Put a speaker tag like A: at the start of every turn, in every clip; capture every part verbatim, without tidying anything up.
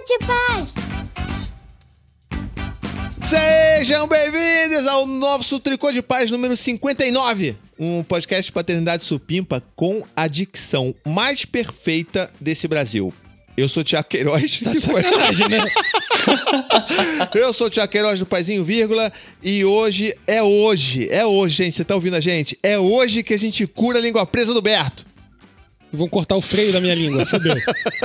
A: de Paz!
B: Sejam bem-vindos ao nosso Tricô de Paz número cinquenta e nove. Um podcast de paternidade supimpa com a dicção mais perfeita desse Brasil. Eu sou o Thiago Queiroz.
C: Tá de sacanagem, né?
B: Eu sou o Thiago Queiroz do Paizinho Vírgula. E hoje é hoje, é hoje, gente. Você tá ouvindo a gente? É hoje que a gente cura a língua presa do Berto.
C: Vão cortar o freio da minha língua, fodeu.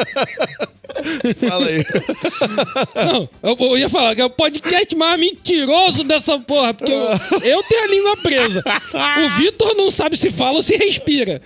B: Fala aí.
C: Não, eu, eu ia falar que é o podcast mais mentiroso dessa porra, porque eu, eu tenho a língua presa. O Vitor não sabe se fala ou se respira.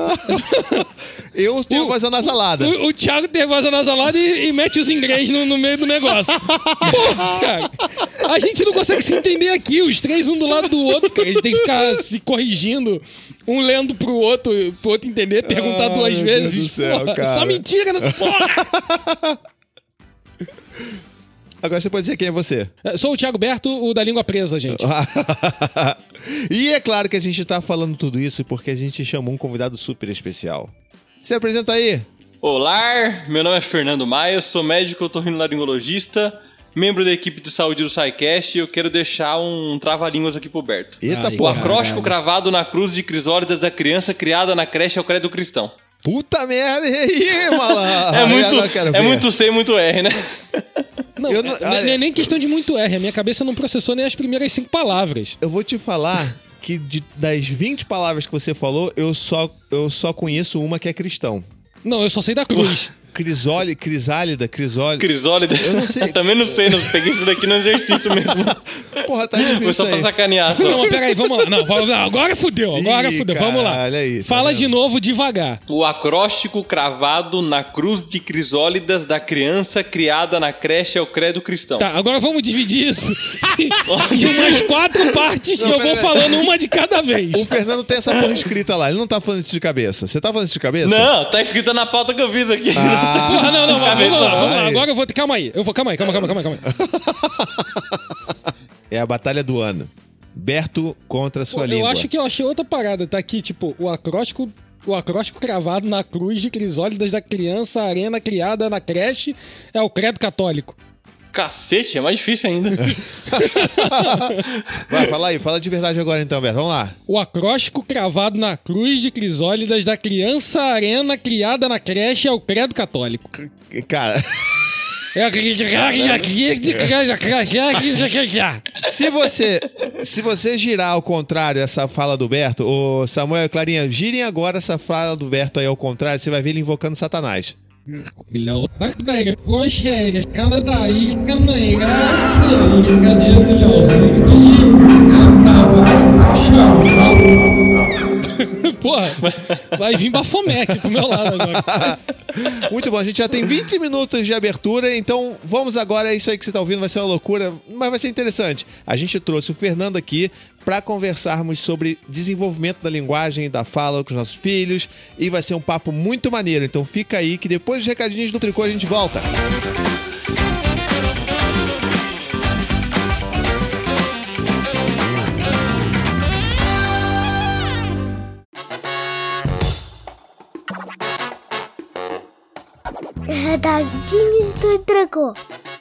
B: Eu tenho a voz anasalada.
C: O, o Thiago tem a voz anasalada e, e mete os inglês no, no meio do negócio. Porra, cara. A gente não consegue se entender aqui, os três um do lado do outro, cara. A gente tem que ficar se corrigindo, um lendo pro outro, pro outro entender, perguntar
B: Ai,
C: duas
B: meu
C: vezes.
B: Deus do céu,
C: porra,
B: cara.
C: só mentira nessa porra.
B: Agora você pode dizer quem é você.
C: Eu sou o Thiago Berto, o da língua presa, gente.
B: E é claro que a gente tá falando tudo isso porque a gente chamou um convidado super especial. Se apresenta aí.
D: Olá, meu nome é Fernando Maia, eu sou médico otorrinolaringologista, membro da equipe de saúde do SciCast e eu quero deixar um trava-línguas aqui pro Berto.
B: Eita,
C: Ai,
D: O
B: porra.
D: acróstico cravado na cruz de crisólidas da criança criada na creche é o credo cristão.
B: Puta merda, e aí, malandro?
D: É muito,
B: Agora eu quero
D: é
B: ver.
D: muito C e muito R, né?
C: Não,
B: Eu não-
C: é- não é nem questão de muito R. A minha cabeça não processou nem as primeiras cinco palavras.
B: Eu vou te falar que de- das vinte palavras que você falou, eu só, eu só conheço uma que é cristão.
C: Não, eu só sei da cruz.
B: Crisole, crisálida, crisole.
D: Crisólidas.
B: Eu não sei.
D: Também não sei, não peguei isso daqui no exercício mesmo.
B: Porra, tá difícil
D: Foi só
B: isso
D: pra
B: aí.
D: sacanear só.
C: Não, mas peraí, vamos lá. Não, vamos lá. Agora fudeu, agora
B: Ih,
C: fudeu. Vamos lá.
B: caralho, aí, tá
C: Fala
B: vendo?
C: de novo devagar.
D: O acróstico cravado na cruz de crisólidas da criança criada na creche é o credo cristão.
C: Tá, agora vamos dividir isso em umas quatro partes
B: Não,
C: e eu
B: pera
C: vou
B: aí.
C: falando uma de cada vez.
B: O Fernando tem essa porra escrita lá, ele não tá falando isso de cabeça. Você tá falando isso de cabeça?
D: Não, tá escrito na pauta que eu fiz aqui.
B: Ah.
C: Porra, não, não, vamos lá, vamos lá.
B: Ai.
C: Agora eu vou ter. Calma aí. Eu vou. Calma aí, calma, calma, calma, calma.
B: É a batalha do ano. Berto contra a sua
C: Pô, eu
B: língua.
C: acho que eu achei outra parada. Tá aqui, tipo, o acróstico. O acróstico cravado na cruz de crisólidas da criança arena criada na creche é o credo católico.
D: Cacete, é mais difícil ainda.
B: Vai, fala aí, fala de verdade agora então, Berto. Vamos lá.
C: O acróstico cravado na cruz de crisólidas da criança arena criada na creche é o credo católico.
B: Cara, se você se você girar ao contrário essa fala do Berto, ô Samuel e Clarinha, girem agora essa fala do Berto aí ao contrário, você vai ver ele invocando Satanás.
C: Porra, vai vir Bafomé aqui pro meu lado agora.
B: Muito bom, a gente já tem vinte minutos de abertura, então vamos agora, é isso aí que você tá ouvindo, vai ser uma loucura, mas vai ser interessante. A gente trouxe o Fernando aqui para conversarmos sobre desenvolvimento da linguagem e da fala com os nossos filhos, e vai ser um papo muito maneiro, então fica aí que depois dos recadinhos do Tricô a gente volta.
A: Recadinhos do Tricô.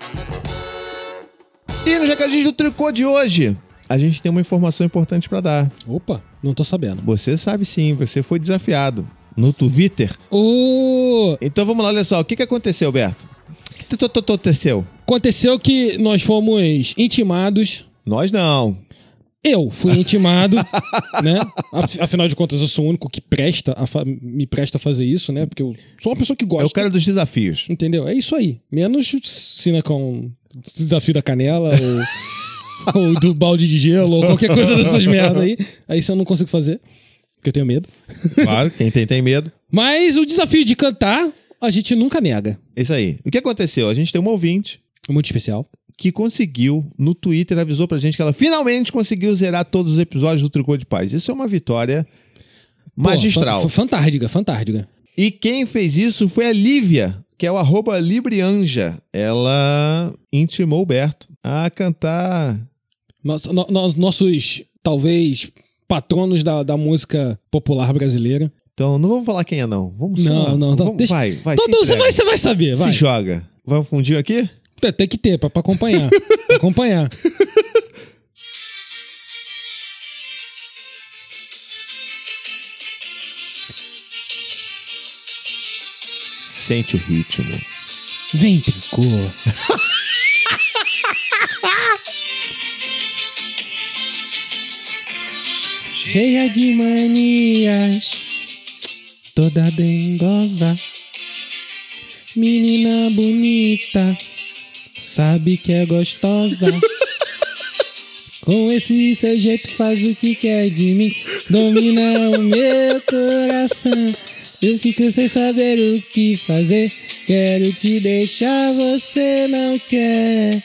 B: E nos recadinhos do Tricô de hoje, a gente tem uma informação importante para dar.
C: Opa, não tô sabendo.
B: Você sabe sim, você foi desafiado no Twitter.
C: O...
B: Então vamos lá, olha só, o que que aconteceu, Berto? O que que aconteceu?
C: Aconteceu que nós fomos intimados.
B: Nós não.
C: Eu fui intimado, né? Af- Afinal de contas, eu sou o único que presta a fa- me presta a fazer isso, né? Porque eu sou uma pessoa que
B: É
C: gosta.
B: o cara dos desafios.
C: Entendeu? É isso aí. Menos cena com desafio da canela ou, ou do balde de gelo ou qualquer coisa dessas merda aí. Aí isso eu não consigo fazer, porque eu tenho medo.
B: Claro, quem tem tem medo.
C: Mas o desafio de cantar, a gente nunca nega.
B: Isso aí. O que aconteceu? A gente tem uma ouvinte
C: É muito especial.
B: que conseguiu, no Twitter, avisou pra gente que ela finalmente conseguiu zerar todos os episódios do Tricô de Paz. Isso é uma vitória magistral.
C: Pô, fa- fantástica, fantástica.
B: E quem fez isso foi a Lívia, que é o arroba Librianja. Ela intimou o Berto a cantar...
C: Nos- no- no- nossos, talvez, patronos da, da música popular brasileira.
B: Então, não vamos falar quem é, não. Vamos só...
C: Não, não, não.
B: Vamos,
C: Deixa-
B: vai, vai.
C: Todo-
B: se
C: você,
B: entrega.
C: vai, você vai saber, vai.
B: Se joga. Vai um fundinho aqui?
C: Tem que ter, pra, pra acompanhar. Pra acompanhar.
B: Sente o ritmo.
C: Vem, Tricô. Cheia de manias, toda dengosa, menina bonita, sabe que é gostosa. Com esse seu jeito faz o que quer de mim, domina o meu coração. Eu fico sem saber o que fazer, quero te deixar, você não quer.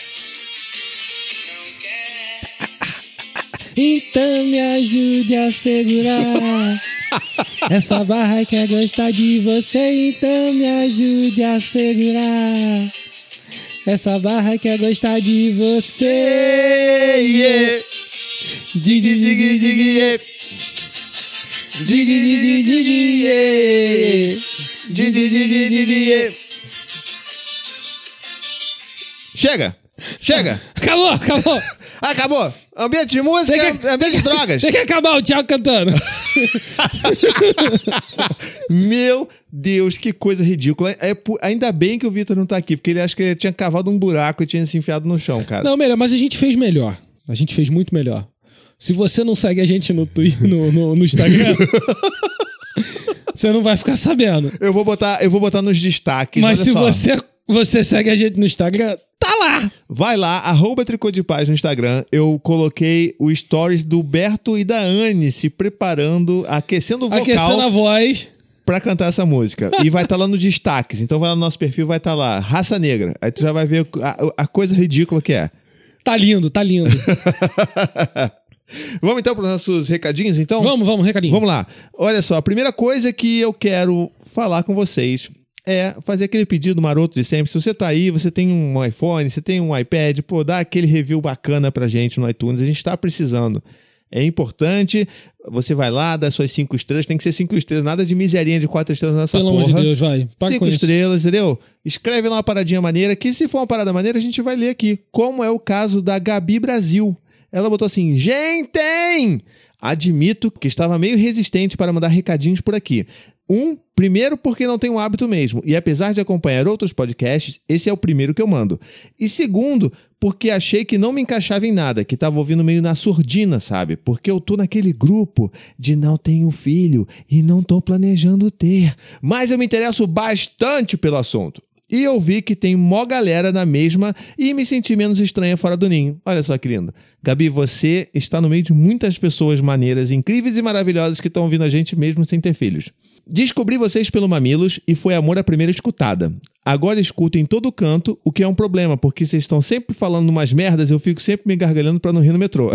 C: Então me ajude a segurar essa barra que quer gostar de você. Então me ajude a segurar essa barra que quer gostar de você. Yeah. Dig, dig, dig, dig, yeah. Dig, dig, dig, dig, yeah. Dig, dig, dig, dig, yeah.
B: Chega! Chega!
C: Acabou, acabou!
B: Acabou! Ambiente de música,
C: quer,
B: ambiente de drogas.
C: Tem que acabar o Thiago cantando.
B: Meu Deus, que coisa ridícula. É, ainda bem que o Vitor não tá aqui, porque ele acha que ele tinha cavado um buraco e tinha se enfiado no chão, cara.
C: Não, melhor, mas a gente fez melhor. A gente fez muito melhor. Se você não segue a gente no Twitter, no, no, no Instagram, você não vai ficar sabendo.
B: Eu vou botar, eu vou botar nos destaques.
C: Mas se
B: só.
C: você, você segue a gente no Instagram, tá lá!
B: Vai lá, arroba Tricô de Paz no Instagram. Eu coloquei o stories do Berto e da Anne se preparando, aquecendo o vocal.
C: Aquecendo a voz.
B: Pra cantar essa música. E vai estar tá lá nos destaques. Então vai lá no nosso perfil, vai estar tá lá, Raça Negra. Aí tu já vai ver a, a coisa ridícula que é.
C: Tá lindo, tá lindo.
B: Vamos então para os nossos recadinhos, então?
C: Vamos, vamos, recadinho.
B: Vamos lá. Olha só, a primeira coisa que eu quero falar com vocês é fazer aquele pedido maroto de sempre. Se você tá aí, você tem um iPhone, você tem um iPad, pô, dá aquele review bacana pra gente no iTunes. A gente tá precisando. É importante. Você vai lá, dá suas cinco estrelas. Tem que ser cinco estrelas, nada de miserinha de quatro estrelas nessa
C: Pelo
B: porra.
C: Pelo amor de Deus, vai. Paga
B: cinco
C: com
B: estrelas,
C: isso.
B: Entendeu? Escreve lá uma paradinha maneira, que se for uma parada maneira, a gente vai ler aqui. Como é o caso da Gabi Brasil. Ela botou assim, gente! Admito que estava meio resistente para mandar recadinhos por aqui. Um, primeiro porque não tenho hábito mesmo, e apesar de acompanhar outros podcasts, esse é o primeiro que eu mando. E segundo, porque achei que não me encaixava em nada, que estava ouvindo meio na surdina, sabe? Porque eu tô naquele grupo de não tenho filho e não tô planejando ter. Mas eu me interesso bastante pelo assunto. E eu vi que tem mó galera na mesma e me senti menos estranha fora do ninho. Olha só que lindo. Gabi, você está no meio de muitas pessoas maneiras, incríveis e maravilhosas que estão ouvindo a gente mesmo sem ter filhos. Descobri vocês pelo Mamilos e foi amor à primeira escutada. Agora escuto em todo canto, o que é um problema, porque vocês estão sempre falando umas merdas, eu fico sempre me gargalhando pra não rir no metrô.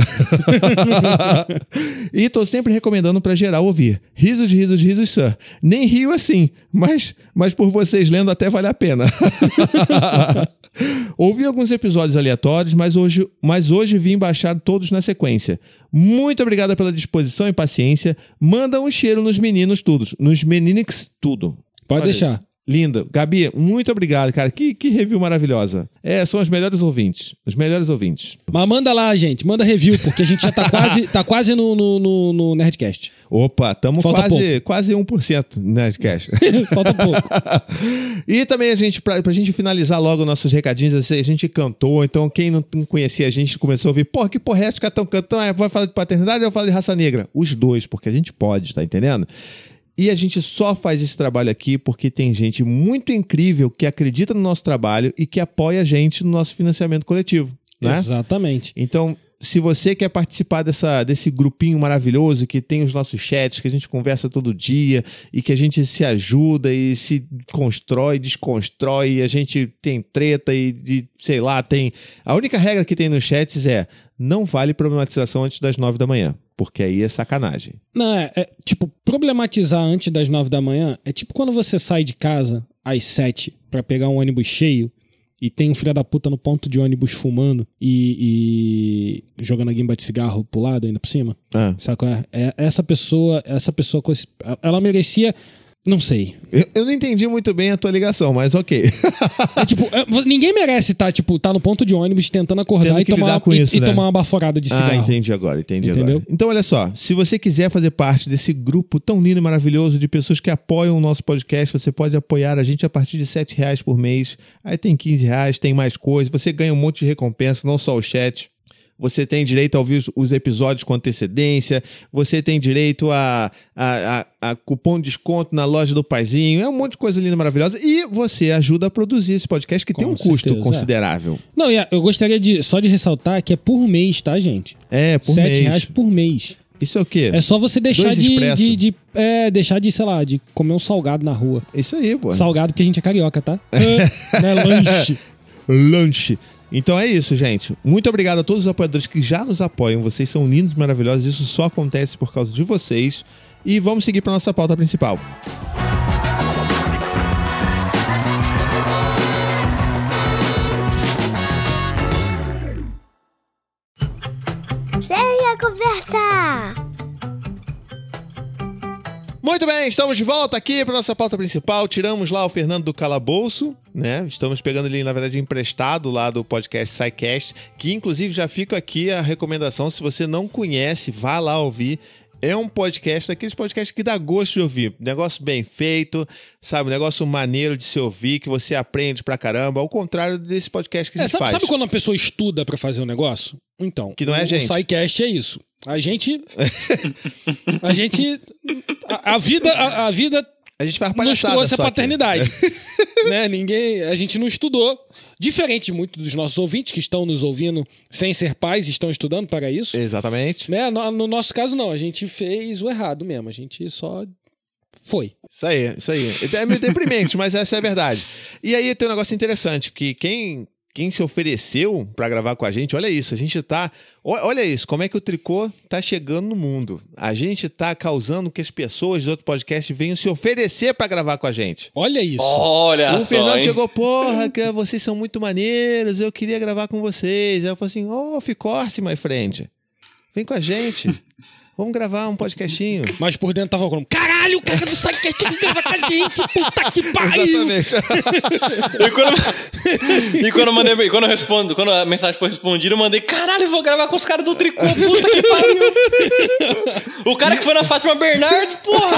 B: E tô sempre recomendando pra geral ouvir. Risos, risos, risos, sir. Nem rio assim, mas, mas por vocês lendo até vale a pena. Ouvi alguns episódios aleatórios, mas hoje, mas hoje vim baixar todos na sequência. Muito obrigada pela disposição e paciência. Manda um cheiro nos meninos todos. Nos meninix tudo.
C: Pode
B: Olha
C: deixar.
B: Isso. Linda. Gabi, muito obrigado, cara. Que, que review maravilhosa. É, são os melhores ouvintes. Os melhores ouvintes.
C: Mas manda lá, gente. Manda review, porque a gente já tá quase, tá quase no, no, no, no Nerdcast.
B: Opa, estamos
C: Falta
B: quase, quase um por cento no Nerdcast.
C: Falta pouco.
B: E também a gente, pra, pra gente finalizar logo nossos recadinhos, a gente cantou, então quem não conhecia a gente começou a ouvir, porra, que porra é essa que estão cantando? Ah, vai falar de paternidade ou eu falo de raça negra? Os dois, porque a gente pode, tá entendendo? E a gente só faz esse trabalho aqui porque tem gente muito incrível que acredita no nosso trabalho e que apoia a gente no nosso financiamento coletivo, né?
C: Exatamente.
B: Então, se você quer participar dessa, desse grupinho maravilhoso que tem os nossos chats, que a gente conversa todo dia e que a gente se ajuda e se constrói, desconstrói, e a gente tem treta e, e sei lá, tem... A única regra que tem nos chats é não vale problematização antes das nove da manhã, porque aí é sacanagem.
C: Não, é, é tipo, problematizar antes das nove da manhã é tipo quando você sai de casa às sete pra pegar um ônibus cheio e tem um filho da puta no ponto de ônibus fumando e, e jogando a guimba de cigarro pro lado ainda por cima.
B: Ah.
C: Sabe qual é? É essa pessoa, essa pessoa, ela merecia Não sei.
B: Eu, eu não entendi muito bem a tua ligação, mas ok.
C: É, tipo, é, ninguém merece estar, tá, tipo, tá no ponto de ônibus tentando acordar e, tomar,
B: com
C: e,
B: isso,
C: e
B: né?
C: tomar uma baforada de cigarro.
B: Ah, entendi agora, entendi
C: Entendeu?
B: agora. Então, olha só, se você quiser fazer parte desse grupo tão lindo e maravilhoso de pessoas que apoiam o nosso podcast, você pode apoiar a gente a partir de sete reais por mês. Aí tem quinze reais, tem mais coisa, você ganha um monte de recompensa, não só o chat. Você tem direito a ouvir os, os episódios com antecedência, você tem direito a, a, a, a cupom de desconto na loja do Paizinho, é um monte de coisa linda e maravilhosa. E você ajuda a produzir esse podcast que
C: Com
B: tem um custo
C: certeza,
B: considerável.
C: É. Não, e eu gostaria de, só de ressaltar que é por mês, tá, gente?
B: É, por
C: Sete
B: mês.
C: reais por mês.
B: Isso é o quê?
C: É só você deixar
B: Dois
C: de,
B: expresso.
C: de, de é, deixar de, sei lá, de comer um salgado na rua.
B: Isso aí, pô.
C: Salgado porque a gente é carioca, tá? É, não é lanche.
B: Lanche. Então é isso, gente. Muito obrigado a todos os apoiadores que já nos apoiam. Vocês são lindos e maravilhosos. Isso só acontece por causa de vocês. E vamos seguir para nossa pauta principal.
A: Sem a conversa!
B: Muito bem, estamos de volta aqui para nossa pauta principal. Tiramos lá o Fernando do calabouço, né? Estamos pegando ele, na verdade, emprestado lá do podcast SciCast, que inclusive já fica aqui a recomendação, se você não conhece, vá lá ouvir. É um podcast, daqueles podcasts que dá gosto de ouvir. Negócio bem feito, sabe? Negócio maneiro de se ouvir, que você aprende pra caramba. Ao contrário desse podcast que a
C: É,
B: gente
C: sabe,
B: faz.
C: sabe quando uma pessoa estuda pra fazer um negócio? Então,
B: Que não é
C: o,
B: a gente.
C: O SciCast é isso. A gente... a gente... A, a vida... A, a vida
B: A gente faz
C: nos
B: palhaçada
C: trouxe a
B: só aqui.
C: paternidade. Né? Ninguém... A gente não estudou. Diferente de muitos dos nossos ouvintes que estão nos ouvindo sem ser pais, estão estudando para isso.
B: Exatamente.
C: Né? No, no nosso caso, não. A gente fez o errado mesmo. A gente só foi.
B: Isso aí, isso aí. É meio deprimente, mas essa é a verdade. E aí tem um negócio interessante, que quem, quem se ofereceu pra gravar com a gente, olha isso, a gente tá... Olha isso, como é que o tricô tá chegando no mundo. A gente tá causando que as pessoas de outros podcasts venham se oferecer pra gravar com a gente.
C: Olha isso.
D: Olha
B: O
D: só,
B: Fernando
D: hein?
B: chegou, porra, que vocês são muito maneiros, eu queria gravar com vocês. Aí eu falei assim, ô, oh, Ficorce, my friend, vem com a gente. Vamos gravar um podcastinho.
C: Mas por dentro tava falando, caralho, o cara do SciCast tem que gravar com a gente, puta que pariu.
B: Exatamente.
D: E quando, e quando eu mandei, quando eu respondo, quando a mensagem foi respondida, eu mandei, caralho, eu vou gravar com os caras do Tricô, puta que pariu. O cara que foi na Fátima Bernardes, porra.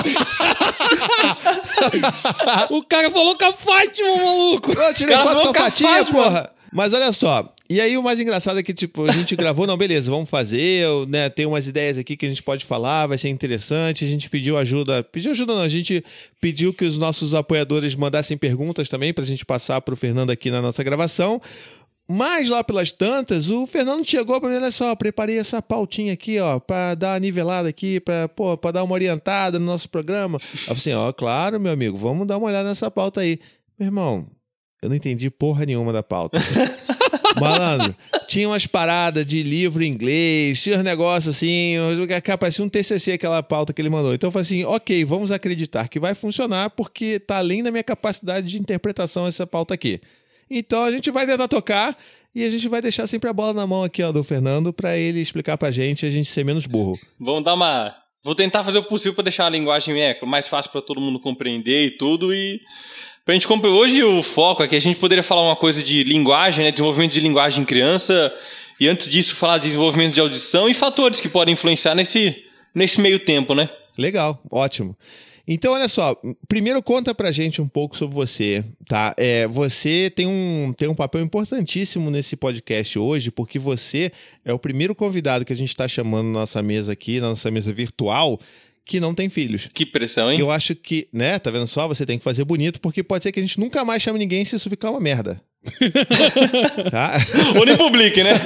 C: O cara falou com a Fátima, maluco.
B: Eu tirei
D: Cara,
B: foto com a
D: falou com a
B: Fatinha,
D: Fátima.
B: porra. Mas olha só, e aí o mais engraçado é que, tipo, a gente gravou, não, beleza, vamos fazer, eu, né, tem umas ideias aqui que a gente pode falar, vai ser interessante, a gente pediu ajuda, pediu ajuda não, a gente pediu que os nossos apoiadores mandassem perguntas também pra gente passar pro Fernando aqui na nossa gravação, mas lá pelas tantas, o Fernando chegou pra mim, olha só, preparei essa pautinha aqui, ó, pra dar uma nivelada aqui, pra, pô, pra dar uma orientada no nosso programa. Aí eu falei assim, ó, claro, meu amigo, vamos dar uma olhada nessa pauta aí. Meu irmão, eu não entendi porra nenhuma da pauta. Malandro, tinha umas paradas de livro em inglês, tinha uns negócios assim, parecia um T C C aquela pauta que ele mandou. Então eu falei assim, ok, vamos acreditar que vai funcionar porque tá além da minha capacidade de interpretação essa pauta aqui. Então a gente vai tentar tocar e a gente vai deixar sempre a bola na mão aqui, ó, do Fernando pra ele explicar pra gente e a gente ser menos burro.
D: Vamos dar uma... Vou tentar fazer o possível pra deixar a linguagem é, mais fácil pra todo mundo compreender e tudo e... Pra gente compre... Hoje o foco é que a gente poderia falar uma coisa de linguagem, né? Desenvolvimento de linguagem em criança. E antes disso, falar de desenvolvimento de audição e fatores que podem influenciar nesse, nesse meio tempo, né?
B: Legal, ótimo. Então, olha só, primeiro conta pra gente um pouco sobre você, tá? É, você tem um, tem um papel importantíssimo nesse podcast hoje, porque você é o primeiro convidado que a gente tá chamando na nossa mesa aqui, na nossa mesa virtual, que não tem filhos.
D: Que pressão, hein?
B: Eu acho que, né, tá vendo só? Você tem que fazer bonito, porque pode ser que a gente nunca mais chame ninguém se isso ficar uma merda. Tá?
D: Ou nem publique, né?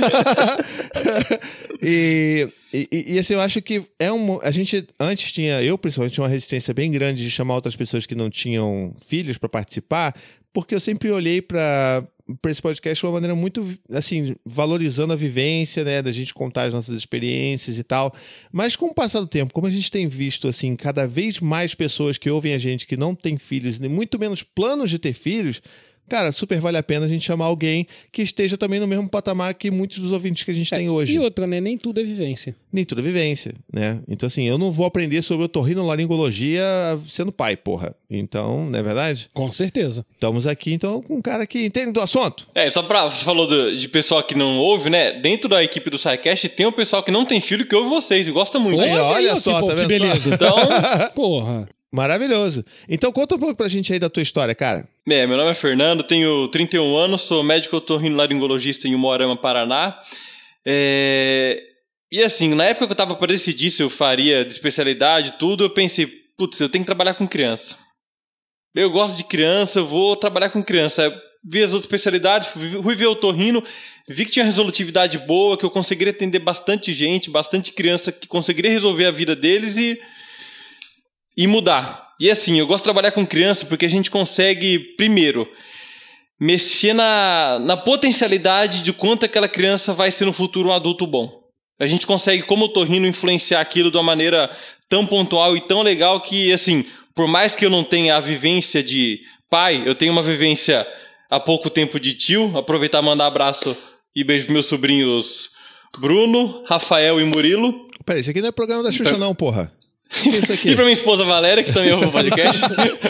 B: e, e, e assim, eu acho que é um. A gente antes tinha, eu principalmente, tinha uma resistência bem grande de chamar outras pessoas que não tinham filhos pra participar, porque eu sempre olhei pra. para esse podcast de uma maneira muito, assim, valorizando a vivência, né, da gente contar as nossas experiências e tal. Mas com o passar do tempo, como a gente tem visto, assim, cada vez mais pessoas que ouvem a gente que não têm filhos, nem muito menos planos de ter filhos, cara, super vale a pena a gente chamar alguém que esteja também no mesmo patamar que muitos dos ouvintes que a gente é, tem hoje.
C: E outra, né? Nem tudo é vivência.
B: Nem tudo é vivência, né? Então, assim, eu não vou aprender sobre otorrinolaringologia sendo pai, porra. Então, não é verdade?
C: Com certeza.
B: Estamos aqui, então, com um cara que entende do assunto.
D: É, só pra... Você falou do, de pessoal que não ouve, né? Dentro da equipe do SciCast tem um pessoal que não tem filho que ouve vocês e gosta muito.
B: Aí, olha aí, só,
C: pô,
B: tá vendo?
C: Que beleza.
D: Então...
C: Porra.
B: Maravilhoso. Então, conta um pouco pra gente aí da tua história, cara.
D: É, meu nome é Fernando, tenho trinta e um anos, sou médico otorrinolaringologista em Umuarama, Paraná. É... E assim, na época que eu tava para decidir se eu faria de especialidade tudo, eu pensei, putz, eu tenho que trabalhar com criança. Eu gosto de criança, eu vou trabalhar com criança. Vi as outras especialidades, fui ver o otorrino, vi que tinha resolutividade boa, que eu conseguiria atender bastante gente, bastante criança, que conseguiria resolver a vida deles e... E mudar. E assim, eu gosto de trabalhar com criança porque a gente consegue, primeiro, mexer na, na potencialidade de quanto aquela criança vai ser no futuro um adulto bom. A gente consegue, como otorrino, influenciar aquilo de uma maneira tão pontual e tão legal que, assim, por mais que eu não tenha a vivência de pai, eu tenho uma vivência há pouco tempo de tio. Aproveitar e mandar abraço e beijo para meus sobrinhos Bruno, Rafael e Murilo.
B: Peraí, isso aqui não é programa da Xuxa, não, porra. Que é isso aqui?
D: E pra minha esposa Valéria, que também ouve o podcast.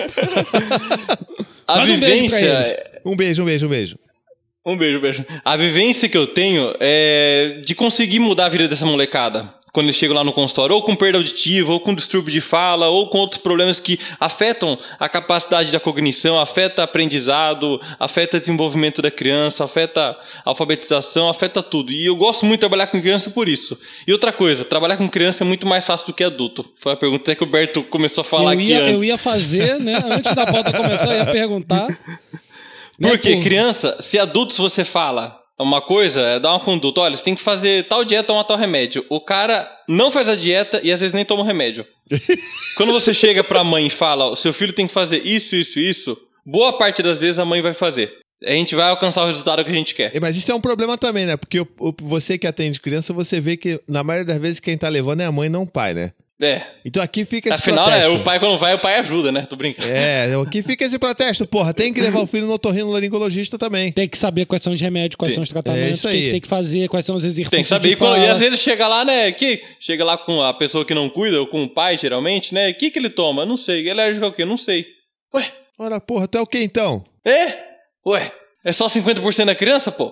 D: A
C: Mas um
D: vivência...
C: beijo
B: um beijo, um beijo, um beijo.
D: Um beijo, um beijo. A vivência que eu tenho é de conseguir mudar a vida dessa molecada. Quando eles chegam lá no consultório, ou com perda auditiva, ou com distúrbio de fala, ou com outros problemas que afetam a capacidade da cognição, afeta aprendizado, afeta desenvolvimento da criança, afeta a alfabetização, afeta tudo. E eu gosto muito de trabalhar com criança por isso. E outra coisa, trabalhar com criança é muito mais fácil do que adulto. Foi a pergunta que o Berto começou a falar
C: eu
D: aqui
C: ia,
D: antes.
C: Eu ia fazer, né? Antes da pauta começar, eu ia perguntar.
D: Porque
C: né,
D: criança, se adultos você fala... Uma coisa é dar uma conduta. Olha, você tem que fazer tal dieta, tomar tal remédio. O cara não faz a dieta e às vezes nem toma o remédio. Quando você chega pra mãe e fala, o seu filho tem que fazer isso, isso, isso, boa parte das vezes a mãe vai fazer. A gente vai alcançar o resultado que a gente quer.
B: Mas isso é um problema também, né? Porque o, o, você que atende criança, você vê que na maioria das vezes quem tá levando é a mãe, não o pai, né?
D: É.
B: Então aqui fica esse
D: Afinal,
B: protesto.
D: é, o pai quando vai, o pai ajuda, né? Tô brincando.
B: É, aqui fica esse protesto, porra. Tem que levar o filho no otorrinolaringologista também.
C: Tem que saber quais são os remédios, quais
D: Tem.
C: são os
B: É
C: tratamentos,
B: isso
C: o que,
B: aí.
C: que tem que fazer, quais são os exercícios.
D: Tem que saber.
C: de
D: E, quando-
C: fala.
D: e às vezes chega lá, né? Que chega lá com a pessoa que não cuida, ou com o pai, geralmente, né? O que, que ele toma? Não sei. Ele é alérgico ao quê? Não sei. Ué?
B: Ora, porra, tu é o quê então?
D: É? Ué? É só cinquenta por cento da criança, pô?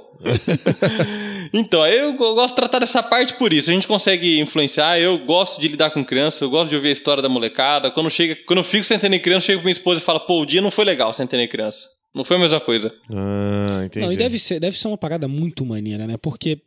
D: Então, eu gosto de tratar dessa parte por isso. A gente consegue influenciar. Eu gosto de lidar com criança. Eu gosto de ouvir a história da molecada. Quando, chega, quando eu fico sem entender criança, eu chego pra minha esposa e falo, pô, o dia não foi legal sem entender criança. Não foi a mesma coisa.
B: Ah, entendi.
C: Não, e deve ser, deve ser uma parada muito maneira, né? Porque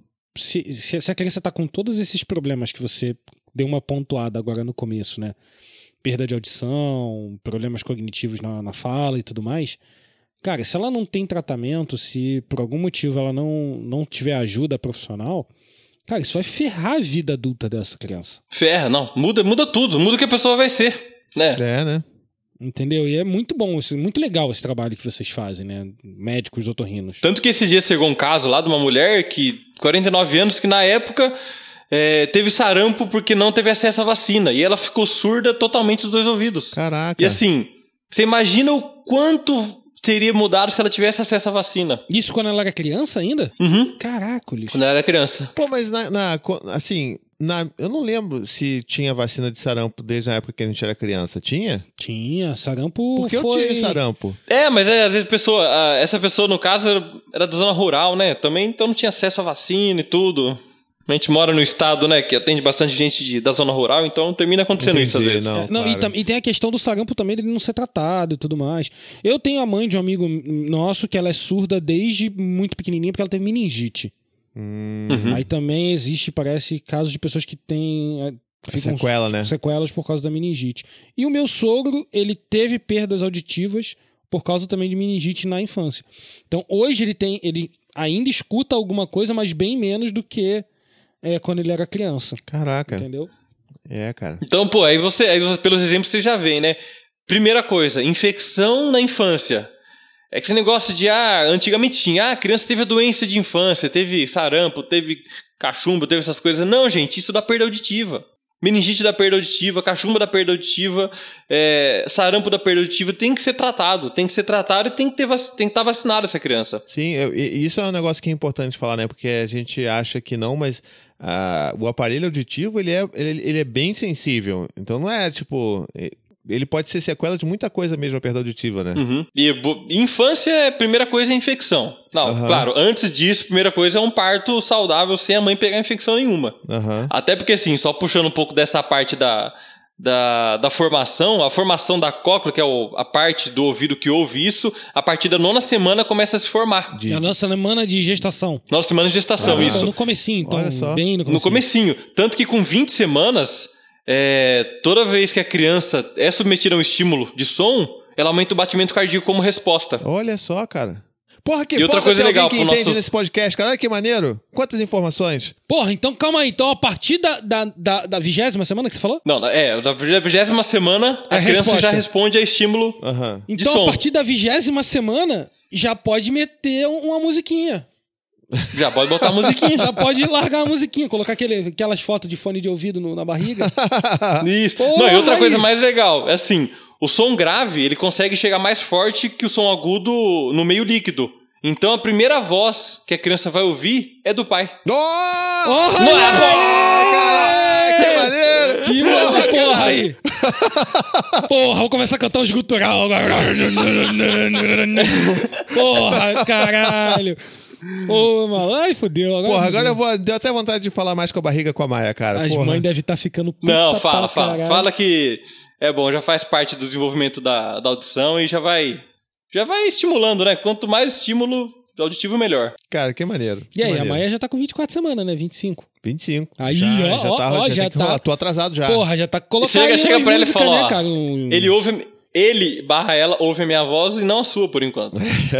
C: se, se, se a criança tá com todos esses problemas que você deu uma pontuada agora no começo, né? Perda de audição, problemas cognitivos na, na fala e tudo mais. Cara, se ela não tem tratamento, se por algum motivo ela não, não tiver ajuda profissional, cara, isso vai ferrar a vida adulta dessa criança.
D: Ferra, não. Muda, muda tudo. Muda o que a pessoa vai ser, né?
B: É, né?
C: Entendeu? E é muito bom, isso, muito legal esse trabalho que vocês fazem, né? Médicos otorrinos.
D: Tanto que esses dias chegou um caso lá de uma mulher que, quarenta e nove anos, que na época é, teve sarampo porque não teve acesso à vacina. E ela ficou surda totalmente dos dois ouvidos.
B: Caraca.
D: E assim, você imagina o quanto teria mudado se ela tivesse acesso à vacina.
C: Isso quando ela era criança ainda?
D: Uhum.
C: Caracoles.
D: Quando ela era criança.
B: Pô, mas na, na- assim, na, eu não lembro se tinha vacina de sarampo desde a época que a gente era criança. Tinha?
C: Tinha, sarampo
B: Porque
C: foi...
B: eu tive sarampo.
D: É, mas é, às vezes a pessoa, a- essa pessoa, no caso, era- era da zona rural, né? Também, então não tinha acesso à vacina e tudo. A gente mora no estado, né, que atende bastante gente de- da zona rural, então termina acontecendo isso às
B: Entendi,
D: vezes.
B: não.
C: É, não,
B: claro.
C: e, tam- e tem a questão do sarampo também dele não ser tratado e tudo mais. Eu tenho a mãe de um amigo nosso que ela é surda desde muito pequenininha porque ela teve meningite.
B: Hum,
C: Aí também existe, parece, casos de pessoas que têm... é, ficam
B: sequela, né?
C: Sequelas por causa da meningite. E o meu sogro, ele teve perdas auditivas por causa também de meningite na infância. Então hoje ele tem, ele ainda escuta alguma coisa, mas bem menos do que é, quando ele era criança.
B: Caraca.
C: Entendeu?
B: É, cara.
D: Então, pô, aí você, aí você- pelos exemplos você já vê, né? Primeira coisa, infecção na infância. É que esse negócio de, ah, antigamente tinha, ah, a criança teve a doença de infância, teve sarampo, teve cachumbo, teve essas coisas. Não, gente, isso dá perda auditiva. meningite da perda auditiva, cachumba da perda auditiva, é, sarampo da perda auditiva, tem que ser tratado, tem que ser tratado e tem que ter, tem que estar vacinada essa criança.
B: Sim, eu, e isso é um negócio que é importante falar, né? Porque a gente acha que não, mas ah, o aparelho auditivo, ele é, ele, ele é bem sensível. Então não é, tipo... Ele pode ser sequela de muita coisa mesmo, a perda auditiva, né?
D: Uhum. E bo- infância, a primeira coisa é infecção. Não,
B: Uhum.
D: claro, antes disso, a primeira coisa é um parto saudável sem a mãe pegar infecção nenhuma.
B: Uhum.
D: Até porque, assim, só puxando um pouco dessa parte da, da, da formação, a formação da cóclea, que é o, a parte do ouvido que ouve isso, a partir da nona semana começa a se formar.
B: De-
C: É a nossa semana de gestação.
D: Nona semana de gestação,
C: Ah,
D: isso.
C: No comecinho, então,
B: Olha só.
C: bem no comecinho.
D: No comecinho. Tanto que com vinte semanas, é, toda vez que a criança é submetida a um estímulo de som, ela aumenta o batimento cardíaco como resposta.
B: Olha só, cara. Porra, que
D: E outra
B: foda
D: coisa
B: ter
D: legal
B: alguém que
D: pro
B: entende
D: nossos-
B: nesse podcast, cara. Olha que maneiro. Quantas informações.
C: Porra, então calma aí. Então a partir da, da, da, da vigésima semana que você falou?
D: Não, é, da vigésima semana, a
C: É a
D: criança
C: resposta.
D: já responde a estímulo.
B: Aham.
C: Então
D: som.
C: a partir da vigésima semana já pode meter um- uma musiquinha.
D: Já pode botar a musiquinha.
C: Já pode largar a musiquinha, colocar aquele, aquelas fotos de fone de ouvido no- na barriga.
D: Isso.
C: Porra,
D: Não, e outra
C: aí.
D: coisa mais legal, é assim, o som grave, ele consegue chegar mais forte que o som agudo no meio líquido. Então a primeira voz que a criança vai ouvir é do pai.
B: Nossa!
C: Porra!
B: Caralho, que maneiro!
C: Que porra, porra aí! Porra, vou começar a cantar os gutural agora. Porra, caralho! Ô, mano, ai, fodeu. Agora
B: Porra,
C: fodeu.
B: agora eu vou... Deu até vontade de falar mais com a barriga com a Maia, cara.
C: As
B: Porra.
C: mães devem estar ficando puta
D: Não,
C: pra
D: fala, fala.
C: caralho.
D: Fala que é bom, já faz parte do desenvolvimento da, da audição e já vai, já vai estimulando, né? Quanto mais estímulo auditivo, melhor.
B: Cara, que maneiro.
C: E aí,
B: que
C: a
B: maneiro.
C: Maia já tá com vinte e quatro semanas, né? vinte e cinco.
B: vinte e cinco.
C: Aí,
B: já,
C: ó,
B: já
C: ó,
B: tá,
C: ó,
B: já
C: já
B: tem que
C: tá.
B: rolar. Tô atrasado já.
C: Porra, já tá
D: E
C: colocando
D: chega,
C: aí
D: chega
C: umas
D: pra ela e
C: músicas,
D: fala,
C: né,
D: ó,
C: cara? Um-
D: ele ouve, ele barra ela ouve a minha voz e não a sua, por enquanto.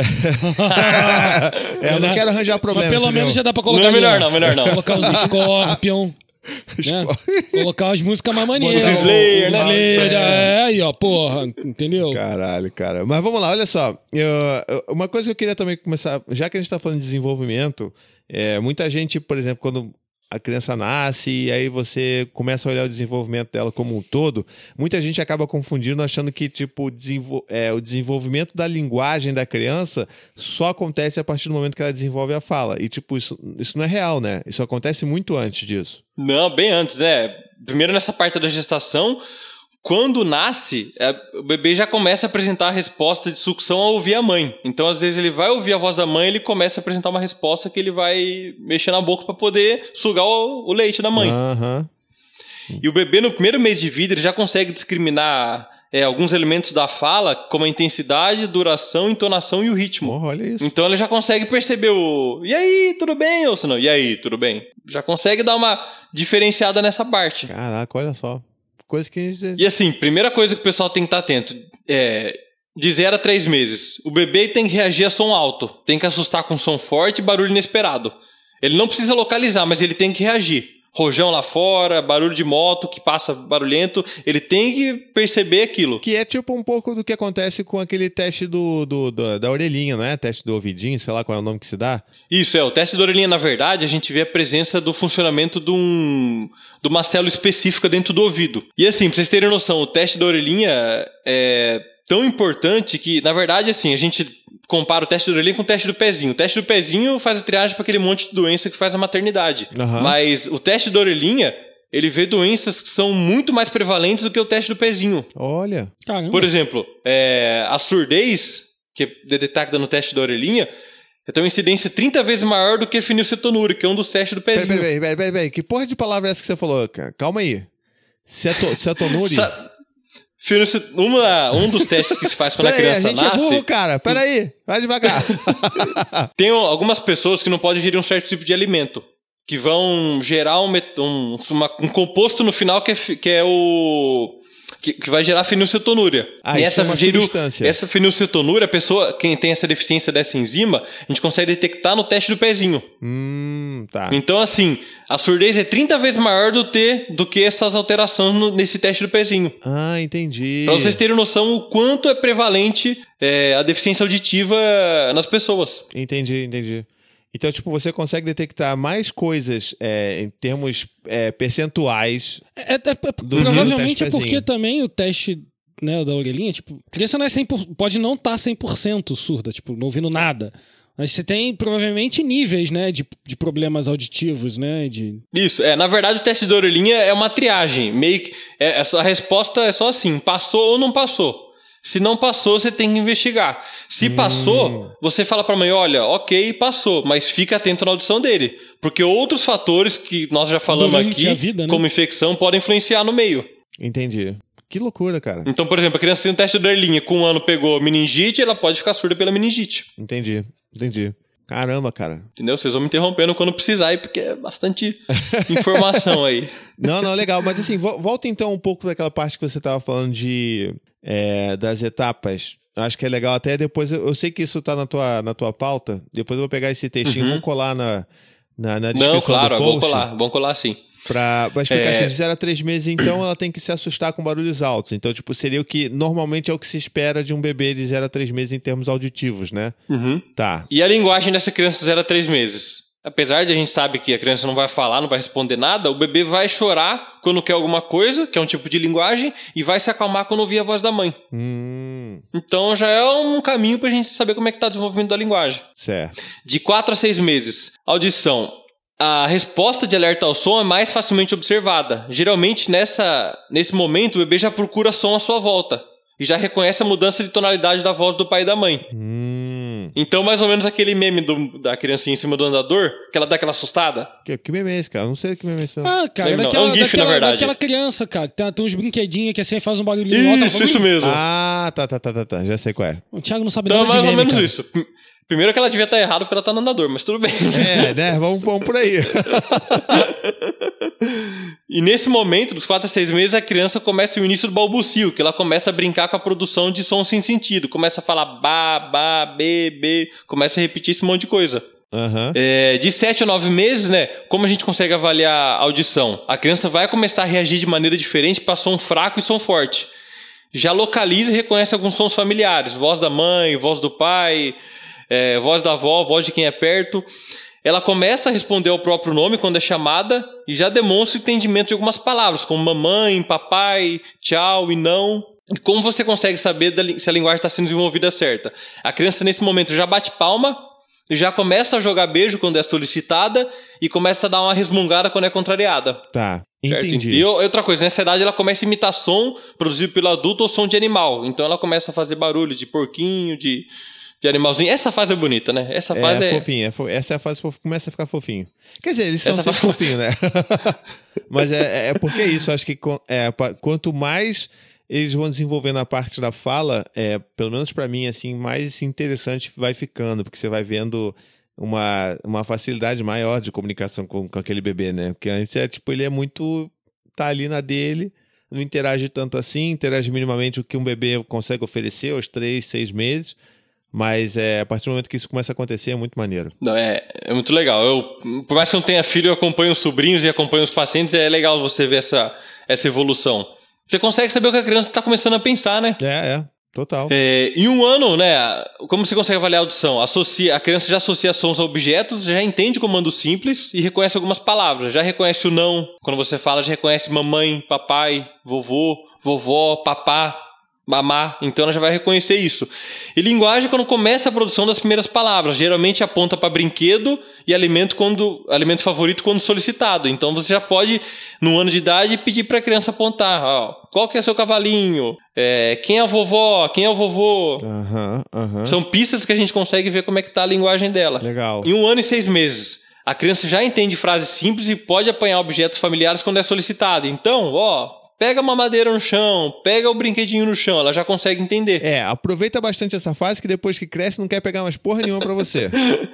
B: É, eu não quero arranjar problema.
C: Mas pelo
B: entendeu?
C: menos já dá pra colocar
D: Não é
C: ali,
D: melhor
C: ó.
D: não, melhor não.
C: Colocar os Scorpion. né? Colocar as músicas mais maneiras.
D: Os Slayer, né?
C: Slayer, já é aí, ó, porra, entendeu?
B: Caralho, cara. Mas vamos lá, olha só. Eu- eu- uma coisa que eu queria também começar, já que a gente tá falando de desenvolvimento, é, muita gente, por exemplo, quando a criança nasce e aí você começa a olhar o desenvolvimento dela como um todo, muita gente acaba confundindo, achando que tipo, desenvol- é, o desenvolvimento da linguagem da criança só acontece a partir do momento que ela desenvolve a fala. E tipo, isso, isso não é real, né? Isso acontece muito antes disso.
D: Não, bem antes, é. Primeiro nessa parte da gestação, quando nasce, é, o bebê já começa a apresentar a resposta de sucção ao ouvir a mãe. Então, às vezes, ele vai ouvir a voz da mãe e ele começa a apresentar uma resposta que ele vai mexer na boca para poder sugar o, o leite da mãe.
B: Aham.
D: E o bebê, no primeiro mês de vida, ele já consegue discriminar é, alguns elementos da fala, como a intensidade, duração, entonação e o ritmo.
B: Porra, olha isso.
D: Então ele já consegue perceber o e aí, tudo bem? Ou se não, e aí, tudo bem? Já consegue dar uma diferenciada nessa parte.
B: Caraca, olha só. Coisa que a gente...
D: E assim, primeira coisa que o pessoal tem que estar atento é de zero a três meses. O bebê tem que reagir a som alto. Tem que assustar com som forte e barulho inesperado. Ele não precisa localizar, mas ele tem que reagir. Rojão lá fora, barulho de moto que passa barulhento. Ele tem que perceber aquilo.
B: Que é tipo um pouco do que acontece com aquele teste do, do, do- da orelhinha, não é? Teste do ouvidinho, sei lá qual é o nome que se dá.
D: Isso, é. O teste da orelhinha, na verdade, a gente vê a presença do funcionamento de, um, de uma célula específica dentro do ouvido. E assim, pra vocês terem noção, o teste da orelhinha é tão importante que, na verdade, assim, a gente compara o teste da orelhinha com o teste do pezinho. O teste do pezinho faz a triagem para aquele monte de doença que faz a maternidade.
B: Aham.
D: Mas o teste da orelhinha, ele vê doenças que são muito mais prevalentes do que o teste do pezinho.
B: Olha.
C: Caramba.
D: Por exemplo, é, a surdez, que é detectada no teste da orelhinha, tem uma incidência trinta vezes maior do que a fenilcetonúria, que é um dos testes do
B: Peraí,
D: pezinho.
B: peraí, peraí, peraí, peraí. Que porra de palavra é essa que você falou, cara? Calma aí. Ceto, cetonúria?
D: Sa- fenilce- uma- um dos testes que se faz quando a
B: Peraí, a
D: criança
B: gente é
D: nasce,
B: burro, cara. Peraí. Vai devagar.
D: tem algumas pessoas que não podem ingerir um certo tipo de alimento, que vão gerar um, met- um, uma- um composto no final que é, fi- que é o... Que, que vai gerar fenilcetonúria.
B: Ah,
D: E
B: isso é uma
D: geriu-
B: substância.
D: Essa fenilcetonúria, a pessoa, quem tem essa deficiência dessa enzima, a gente consegue detectar no teste do pezinho.
B: hum, tá.
D: Então, assim, a surdez é trinta vezes maior do, ter, do que essas alterações no- nesse teste do pezinho.
B: Ah, entendi.
D: Pra vocês terem noção o quanto é prevalente é, a deficiência auditiva nas pessoas.
B: Entendi, entendi. Então, tipo, você consegue detectar mais coisas é, em termos é, percentuais.
C: É, é, é,
B: do
C: provavelmente é
B: teste
C: porque
B: pezinho.
C: também o teste, né, da orelhinha, tipo, criança não é cem por cento, pode não estar cem por cento surda, tipo, não ouvindo nada. Mas você tem, provavelmente, níveis, né, de, de problemas auditivos, né, de...
D: Isso, é, na verdade o teste da orelhinha é uma triagem, meio que, é, é só- a resposta é só assim, passou ou não passou. Se não passou, você tem que investigar. Se passou, você fala pra mãe, olha, ok, passou, mas fica atento na audição dele. Porque outros fatores que nós já falamos
C: Durante
D: aqui,
C: a vida, né?
D: como infecção, podem influenciar no meio.
B: Entendi. Que loucura, cara.
D: Então, por exemplo, a criança tem um teste da orelhinha, com um ano pegou meningite, ela pode ficar surda pela meningite.
B: Entendi, entendi. Caramba, cara.
D: Entendeu? Vocês vão me interrompendo quando precisar aí, porque é bastante informação aí.
B: Não, não, legal. Mas assim, vo- volta então um pouco daquela parte que você estava falando de é, das etapas. Eu acho que é legal até depois. Eu, eu sei que isso tá na tua, na tua pauta. Depois eu vou pegar esse textinho e vou colar na, na, na descrição
D: Não, claro,
B: do
D: é
B: post.
D: bom colar, bom colar sim.
B: Pra, pra explicar
D: É.
B: assim, de zero a três meses, então, ela tem que se assustar com barulhos altos. Então, tipo, seria o que normalmente é o que se espera de um bebê de zero a três meses em termos auditivos, né?
D: Uhum.
B: Tá.
D: E a linguagem dessa criança de zero a três meses? Apesar de a gente saber que a criança não vai falar, não vai responder nada, o bebê vai chorar quando quer alguma coisa, que é um tipo de linguagem, e vai se acalmar quando ouvir a voz da mãe.
B: Hum,
D: Então já é um caminho pra gente saber como é que tá o desenvolvimento da linguagem.
B: certo.
D: De quatro a seis meses, audição. A resposta de alerta ao som é mais facilmente observada. Geralmente, nessa, nesse momento, o bebê já procura som à sua volta e já reconhece a mudança de tonalidade da voz do pai e da mãe.
B: Hum.
D: Então, mais ou menos aquele meme do- da criancinha em cima do andador, que ela dá aquela assustada.
B: Que, que meme é esse, cara? Eu não sei que meme é esse. não.
C: Ah, cara,
D: Não,
C: daquela,
D: é um gif,
C: daquela,
D: na verdade.
C: daquela criança, cara, que tem, tem uns brinquedinhos que assim faz um barulhinho alto. ela
D: Isso,
C: fala,
D: isso
C: "Ui".
D: mesmo.
B: Ah, tá, tá, tá, tá, tá. Já sei qual é.
C: O Thiago não sabe
D: Então, é
C: nada de
D: mais ou
C: meme,
D: menos
C: cara.
D: isso. P- Primeiro que ela devia estar errada porque ela tá no andador, mas tudo bem.
B: É, né? Vamos, vamos por aí.
D: E nesse momento, dos quatro a seis meses, a criança começa o início do balbucio, que ela começa a brincar com a produção de som sem sentido. Começa a falar ba, ba, be, be, começa a repetir esse monte de coisa.
B: Aham.
D: É, de sete a nove meses, né? Como a gente consegue avaliar a audição? A criança vai começar a reagir de maneira diferente para som fraco e som forte. Já localiza e reconhece alguns sons familiares. Voz da mãe, voz do pai, é, voz da avó, voz de quem é perto. Ela começa a responder ao próprio nome quando é chamada e já demonstra o entendimento de algumas palavras, como mamãe, papai, tchau e não. E como você consegue saber da li- se a linguagem está sendo desenvolvida certa? A criança, nesse momento, já bate palma, já começa a jogar beijo quando é solicitada e começa a dar uma resmungada quando é contrariada.
B: Tá.
D: Certo?
B: Entendi.
D: E o- outra coisa, nessa idade ela começa a imitar som produzido pelo adulto ou som de animal. Então ela começa a fazer barulho de porquinho, de, de animalzinho. Essa fase é bonita, né? Essa fase
B: É,
D: é...
B: fofinho. É fo- Essa é a fase que começa a ficar fofinho. Quer dizer, eles são
D: Essa
B: sempre
D: fase-
B: fofinhos, né? Mas é, é porque é isso. Acho que co- é, pa- quanto mais eles vão desenvolvendo a parte da fala, é, pelo menos pra mim, assim, mais interessante vai ficando. Porque você vai vendo uma, uma facilidade maior de comunicação com, com aquele bebê, né? Porque antes é tipo, ele é muito... Tá ali na dele, não interage tanto assim, interage minimamente o que um bebê consegue oferecer aos três, seis meses. Mas é, a partir do momento que isso começa a acontecer, é muito maneiro.
D: Não, é, é muito legal. Eu, por mais que eu não tenha filho, eu acompanho os sobrinhos e acompanho os pacientes. É legal você ver essa, essa evolução. Você consegue saber o que a criança está começando a pensar, né?
B: É, é, total.
D: É, em um ano, né? Como você consegue avaliar a audição? Associa, a criança já associa sons a objetos, já entende comandos simples e reconhece algumas palavras. Já reconhece o não. Quando você fala, já reconhece mamãe, papai, vovô, vovó, papá, mamá. Então ela já vai reconhecer isso. E linguagem, quando começa a produção das primeiras palavras, geralmente aponta para brinquedo e alimento quando alimento favorito quando solicitado. Então você já pode, no ano de idade, pedir para a criança apontar. Ó, qual que é seu cavalinho? É, quem é a vovó? Quem é o vovô?
B: Aham, aham.
D: São pistas que a gente consegue ver como é que tá a linguagem dela.
B: Legal.
D: Em um ano e seis meses, a criança já entende frases simples e pode apanhar objetos familiares quando é solicitada. Então, ó, pega a mamadeira no chão, pega o brinquedinho no chão, ela já consegue entender.
B: É, aproveita bastante essa fase que depois que cresce não quer pegar mais porra nenhuma pra você.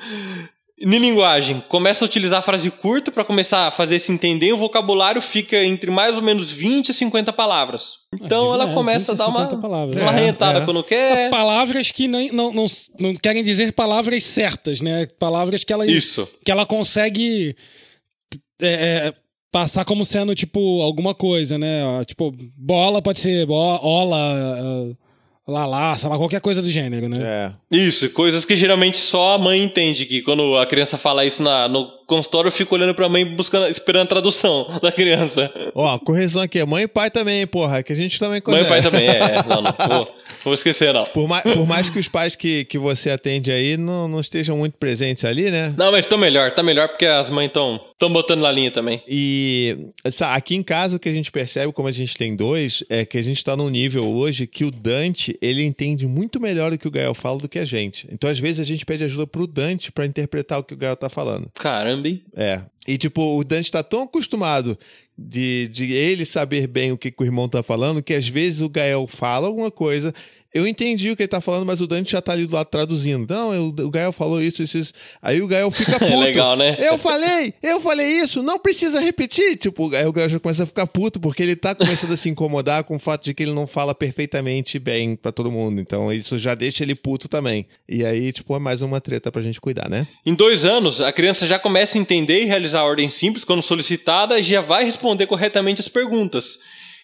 D: Em linguagem, começa a utilizar a frase curta para começar a fazer se entender. O vocabulário fica entre mais ou menos vinte a cinquenta palavras. Então
C: de-
D: ela
C: é,
D: começa a
C: vinte
D: dar uma,
C: cinquenta palavras.
D: uma
B: É,
D: arretada
B: é.
D: quando quer.
C: Palavras que não, não, não, não querem dizer palavras certas, né? Palavras que ela,
D: Isso.
C: que ela consegue é, é, passar como sendo, tipo, alguma coisa, né? Tipo, bola pode ser bo- ola, Lalá, sei lá, qualquer coisa do gênero, né?
B: É.
D: Isso, coisas que geralmente só a mãe entende, que quando a criança fala isso na, no consultório, eu fico olhando pra mãe buscando, esperando a tradução da criança.
B: Ó, correção aqui, mãe e pai também, porra, que a gente também conhece.
D: Mãe e pai também, é, é. Não, não, vou, vou esquecer, não.
B: Por mais, por mais que os pais que, que você atende aí não, não estejam muito presentes ali, né?
D: Não, mas estão melhor, tá melhor porque as mães estão tão botando na linha também.
B: E sabe, aqui em casa o que a gente percebe, como a gente tem dois, é que a gente tá num nível hoje que o Dante, ele entende muito melhor o que o Gael fala do que a gente. Então, às vezes, a gente pede ajuda pro Dante pra interpretar o que o Gael tá falando.
D: Caramba, hein?
B: É. E, tipo, o Dante tá tão acostumado de, de ele saber bem o que, que o irmão tá falando, que às vezes o Gael fala alguma coisa... Eu entendi o que ele tá falando, mas o Dante já tá ali do lado traduzindo. Não, eu, o Gael falou isso, isso, isso. Aí o Gael fica puto.
D: Legal, né?
B: Eu falei, eu falei isso, não precisa repetir. Tipo, aí o Gael já começa a ficar puto, porque ele tá começando a se incomodar com o fato de que ele não fala perfeitamente bem pra todo mundo. Então isso já deixa ele puto também. E aí, tipo, é mais uma treta pra gente cuidar, né?
D: Em dois anos, a criança já começa a entender e realizar a ordem simples quando solicitada e já vai responder corretamente as perguntas.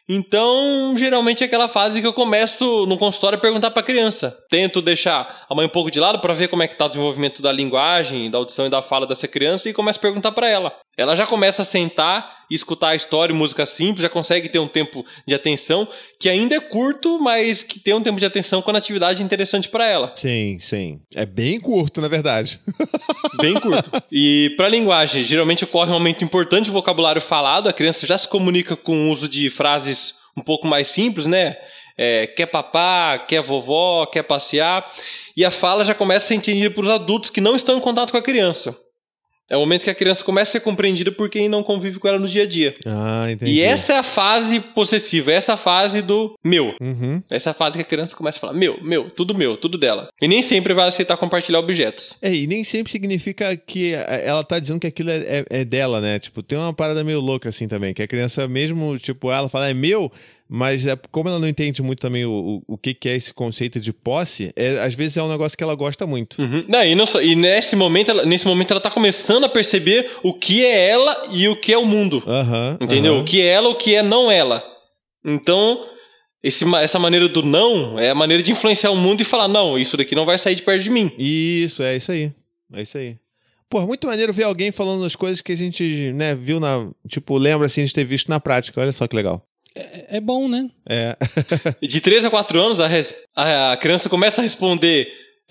D: Então, geralmente é aquela fase que eu começo no consultório a perguntar pra criança. Tento deixar a mãe um pouco de lado pra ver como é que tá o desenvolvimento da linguagem, da audição e da fala dessa criança e começo a perguntar pra ela. Ela já começa a sentar e escutar a história e música simples, já consegue ter um tempo de atenção, que ainda é curto, mas que tem um tempo de atenção quando a atividade é interessante pra ela.
B: Sim, sim. É bem curto, na verdade.
D: Bem curto. E pra linguagem, geralmente ocorre um aumento importante de vocabulário falado, a criança já se comunica com o uso de frases um pouco mais simples, né? É, quer papá, quer vovó, quer passear. E a fala já começa a ser entendida por os adultos que não estão em contato com a criança. É o momento que a criança começa a ser compreendida por quem não convive com ela no dia a dia.
B: Ah, entendi.
D: E essa é a fase possessiva, essa é a fase do meu.
B: Uhum.
D: Essa é a fase que a criança começa a falar meu, meu, tudo meu, tudo dela. E nem sempre vai aceitar compartilhar objetos.
B: É, e nem sempre significa que ela tá dizendo que aquilo é, é, é dela, né? Tipo, tem uma parada meio louca assim também, que a criança mesmo, tipo, ela fala, é meu... Mas é, como ela não entende muito também o, o, o que, que é esse conceito de posse, é, às vezes é um negócio que ela gosta muito.
D: Uhum. Não, e, não só, e nesse momento, ela, nesse momento ela tá começando a perceber o que é ela e o que é o mundo.
B: Uhum,
D: entendeu?
B: uhum.
D: O que é ela, o que é não ela. Então, esse, essa maneira do não é a maneira de influenciar o mundo e falar, não, isso daqui não vai sair de perto de mim.
B: Isso, é isso aí. É isso aí. Pô, muito maneiro ver alguém falando as coisas que a gente, né, viu na... Tipo, lembra assim de ter visto na prática. Olha só que legal.
C: É, é bom, né?
B: É.
D: De três a quatro anos, a, res, a criança começa a responder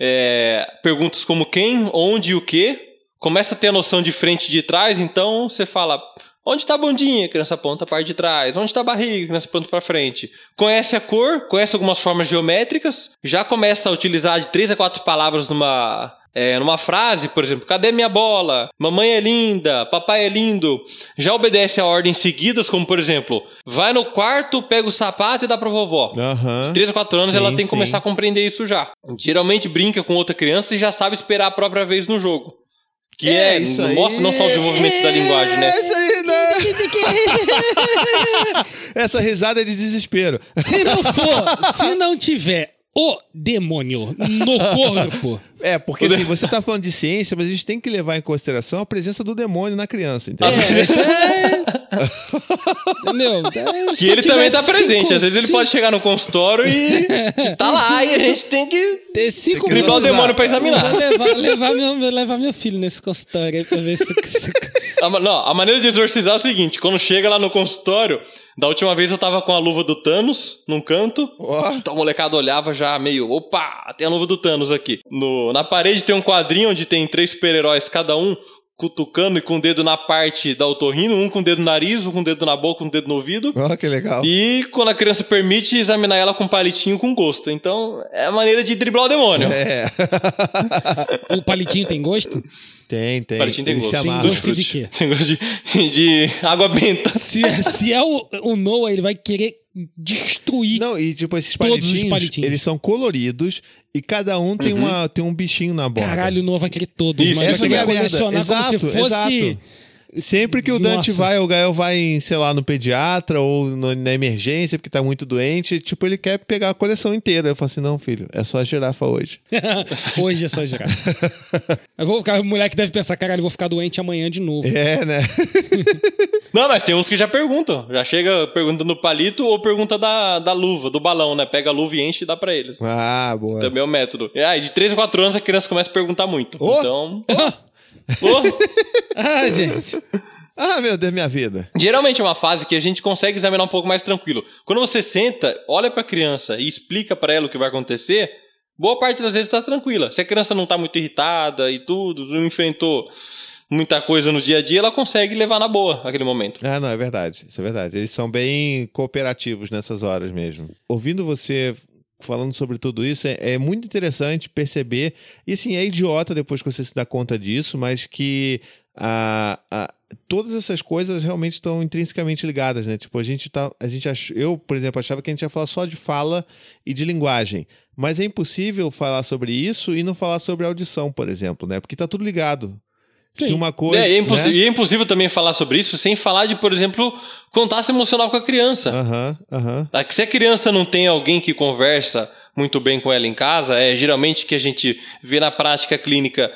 D: é, perguntas como quem, onde e o quê. Começa a ter a noção de frente e de trás. Então, você fala, onde está a bundinha? A criança aponta a parte de trás. Onde está a barriga? A criança aponta para frente. Conhece a cor, conhece algumas formas geométricas. Já começa a utilizar de três a quatro palavras numa... É, numa frase, por exemplo, cadê minha bola? Mamãe é linda, papai é lindo. Já obedece a ordens seguidas, como por exemplo, vai no quarto, pega o sapato e dá pra vovó.
B: Uhum.
D: De três a quatro anos
B: Sim,
D: ela tem que
B: sim.
D: começar a compreender isso já. Geralmente brinca com outra criança e já sabe esperar a própria vez no jogo. Que é, é
B: isso aí.
D: mostra não só o desenvolvimento da linguagem, né?
B: Essa aí, né? Essa risada é de desespero.
C: Se não for, se não tiver o demônio no corpo.
B: É, porque assim, você tá falando de ciência, mas a gente tem que levar em consideração a presença do demônio na criança, entendeu?
C: É, isso é... Entendeu? É,
D: Que ele também tá presente. Cinco, Às vezes cinco... ele pode chegar no consultório e, e tá lá, e a gente tem que
C: ter cinco
D: tem que levar o demônio pra examinar.
C: Vou levar, levar, meu, levar meu filho nesse consultório aí pra ver se...
D: a, não, a maneira de exorcizar é o seguinte, quando chega lá no consultório, da última vez eu tava com a luva do Thanos num canto, oh. Então o molecado olhava já meio, opa, tem a luva do Thanos aqui. No, na parede tem um quadrinho onde tem três super-heróis, cada um cutucando e com o dedo na parte da otorrino, um com o dedo no nariz, um com o dedo na boca, um com o dedo no ouvido.
B: Oh, que legal.
D: E quando a criança permite, examinar ela com um palitinho com gosto. Então, é a maneira de driblar o demônio.
B: É.
C: O palitinho tem gosto?
B: Tem, tem.
D: O palitinho tem gosto.
C: Tem gosto de quê?
D: Tem gosto de, de água benta.
C: Se, se é o, o Noah, ele vai querer destruir.
B: Não, e tipo, esses
C: todos
B: palitinhos,
C: os palitinhos,
B: eles são coloridos e cada um tem, uhum. uma, tem um bichinho na borda.
C: Caralho, o Noah vai querer todos.
D: Isso,
C: mas
D: essa
C: vai querer
B: é a merda.
C: colecionar
B: Exato,
C: como se fosse...
B: exato. Sempre que o Dante
C: Nossa.
B: vai, o Gael vai, em, sei lá, no pediatra ou no- na emergência, porque tá muito doente, tipo, ele quer pegar a coleção inteira. Eu falo assim, não, filho, é só a girafa hoje.
C: Hoje é só girar. Eu vou ficar, o moleque deve pensar, caralho, eu vou ficar doente amanhã de novo.
B: É, né?
D: Não, mas tem uns que já perguntam. Já chega perguntando no palito ou pergunta da, da luva, do balão, né? Pega a luva e enche e dá pra eles.
B: Ah, boa.
D: Também é o método. E aí, de três a quatro anos a criança começa a perguntar muito.
B: Oh!
D: Então. Oh!
C: Ah, gente.
B: Ah, meu Deus, minha vida.
D: Geralmente é uma fase que a gente consegue examinar um pouco mais tranquilo. Quando você senta, olha pra criança e explica pra ela o que vai acontecer, boa parte das vezes tá tranquila. Se a criança não tá muito irritada e tudo, não enfrentou muita coisa no dia a dia, ela consegue levar na boa aquele momento.
B: Ah, não, é verdade. Isso é verdade. Eles são bem cooperativos nessas horas mesmo. Ouvindo você falando sobre tudo isso, é, é muito interessante perceber, e assim, é idiota depois que você se dá conta disso, mas que a, a, todas essas coisas realmente estão intrinsecamente ligadas, né? Tipo, a gente tá, a gente ach, eu, por exemplo, achava que a gente ia falar só de fala e de linguagem, mas é impossível falar sobre isso e não falar sobre audição, por exemplo, né? Porque tá tudo ligado.
C: Sim.
B: Se uma coisa,
D: É, e é, impossi-
B: né?
D: e é impossível também falar sobre isso sem falar de, por exemplo, contato emocional com a criança.
B: Aham, aham.
D: Tá? Que se a criança não tem alguém que conversa muito bem com ela em casa, é geralmente que a gente vê na prática clínica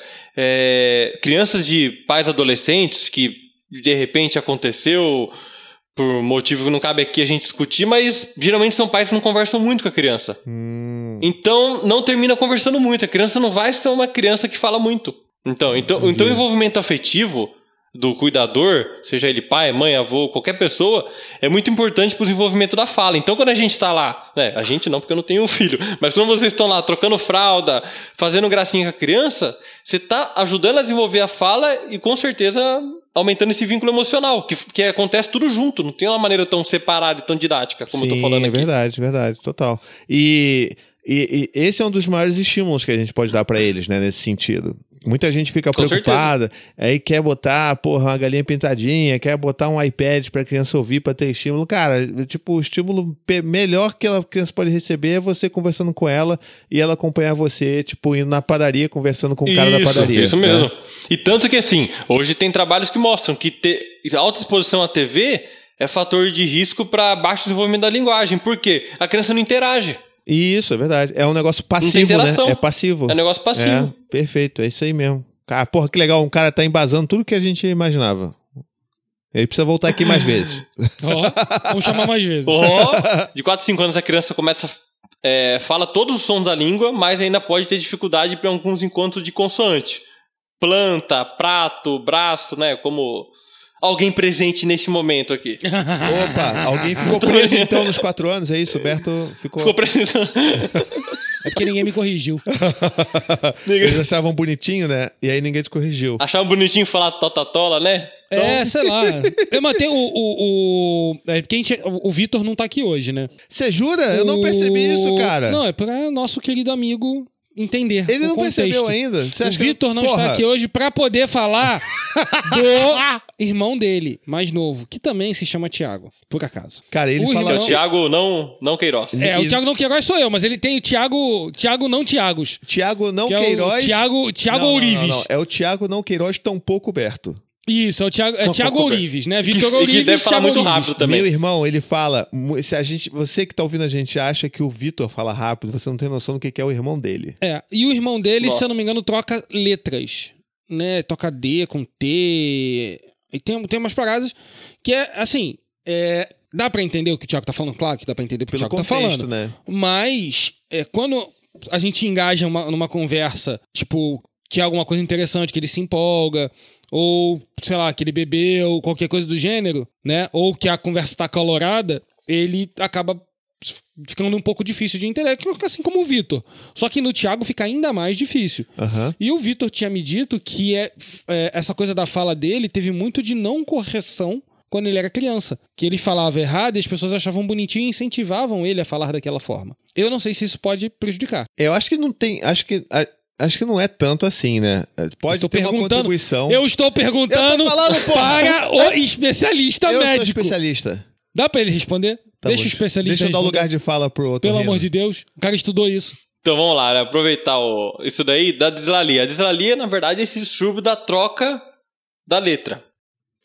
D: é, crianças de pais adolescentes que de repente aconteceu por motivo que não cabe aqui a gente discutir, mas geralmente são pais que não conversam muito com a criança.
B: Hum.
D: Então não termina conversando muito. A criança não vai ser uma criança que fala muito. Então, então, então o envolvimento afetivo do cuidador, seja ele pai, mãe, avô, qualquer pessoa, é muito importante para o desenvolvimento da fala. Então, quando a gente está lá, né, a gente não, porque eu não tenho um filho, mas quando vocês estão lá trocando fralda, fazendo gracinha com a criança, você está ajudando a desenvolver a fala e, com certeza, aumentando esse vínculo emocional, que, que acontece tudo junto, não tem uma maneira tão separada e tão didática, como
B: Sim,
D: eu tô falando aqui.
B: é verdade, verdade, total. E, e, e esse é um dos maiores estímulos que a gente pode dar para eles, né, nesse sentido. Muita gente fica
D: Com
B: preocupada, aí quer botar, porra, uma galinha pintadinha, quer botar um iPad pra criança ouvir, pra ter estímulo. Cara, tipo, o estímulo pe- melhor que a criança pode receber é você conversando com ela e ela acompanhar você, tipo, indo na padaria, conversando com o cara da
D: Isso,
B: padaria.
D: Isso
B: né?
D: mesmo. E tanto que assim, hoje tem trabalhos que mostram que ter alta exposição à T V é fator de risco para baixo desenvolvimento da linguagem. Por quê? A criança não interage.
B: Isso, é verdade. É um negócio
D: Não tem
B: passivo, né?
D: interação.
B: É passivo.
D: É um negócio passivo.
B: É, perfeito, é isso aí mesmo. Cara, porra, que legal, um cara tá embasando tudo que a gente imaginava. Ele precisa voltar aqui mais vezes.
C: Ó, vamos chamar mais vezes.
D: Oh, de quatro a cinco anos a criança começa é, fala todos os sons da língua, mas ainda pode ter dificuldade para alguns encontros de consoante. Planta, prato, braço, né? Como alguém presente nesse momento aqui.
B: Opa, alguém ficou preso então nos quatro anos, é isso? O Berto ficou...
D: Ficou presente.
C: É porque ninguém me corrigiu.
B: Eles achavam bonitinho, né? E aí ninguém te corrigiu.
D: Achava bonitinho falar totatola, né?
C: É, sei lá. Eu mantenho o... o, o é porque a gente, o, o Vitor não tá aqui hoje, né?
B: Você jura? Eu não
C: O-
B: percebi isso, cara.
C: Não, é pra nosso querido amigo entender
B: Ele
C: o
B: não
C: contexto.
B: percebeu ainda? Você
C: O
B: acha que-
C: Vitor não
B: Porra.
C: está aqui hoje pra poder falar do irmão dele, mais novo, que também se chama Tiago, por acaso.
B: Cara, ele
C: O
B: fala...
C: irmão-
D: Tiago não, não Queiroz.
C: É,
B: E-
C: o Tiago não Queiroz sou eu, mas ele tem o Tiago, Tiago não Tiagos.
B: Tiago não
C: Que é o
B: Queiroz...
C: Tiago- Tiago
B: Não, não, não,
C: Ourives.
B: não. É o Tiago não Queiroz tão pouco Berto.
C: Isso, é o Tiago, é Tiago Ourives, né? Vitor
D: que,
C: Ourives,
D: que deve falar
C: Thiago
D: muito
C: Ourives.
D: rápido também.
B: Meu irmão, ele fala... mu- Se a gente, você que tá ouvindo a gente acha que o Vitor fala rápido, você não tem noção do que que é o irmão dele.
C: É, e o irmão dele,
D: Nossa.
C: se eu não me engano, troca letras, né? Toca D com T. E tem, tem umas paradas que é, assim, é, dá pra entender o que o Thiago tá falando? Claro que dá pra entender o que
B: Pelo
C: o Thiago tá
B: contexto,
C: falando.
B: né?
C: Mas, é, quando a gente engaja uma- numa conversa, tipo, que é alguma coisa interessante, que ele se empolga, ou, sei lá, que ele bebeu, qualquer coisa do gênero, né? Ou que a conversa tá calorada, ele acaba ficando um pouco difícil de entender, assim como o Vitor. Só que no Thiago fica ainda mais difícil.
B: Aham.
C: E o Vitor tinha me dito que é, é, essa coisa da fala dele teve muito de não correção quando ele era criança. Que ele falava errado e as pessoas achavam bonitinho e incentivavam ele a falar daquela forma. Eu não sei se isso pode prejudicar.
B: Eu acho que não tem... Acho que... a- Acho que não é tanto assim, né? Pode
C: Estou
B: ter uma
C: perguntando-
B: contribuição.
C: Eu estou perguntando
B: Eu tô falando, porra.
C: para o especialista
B: Eu sou
C: médico.
B: especialista.
C: Dá pra ele responder?
B: Tá
C: Deixa
B: bom.
C: o especialista
B: Deixa eu dar o
C: responder.
B: lugar de fala pro outro.
C: Pelo amor de Deus. O cara estudou isso.
D: Então vamos lá, né? Aproveitar o, isso daí da dislalia. A dislalia, na verdade, é esse distúrbio da troca da letra.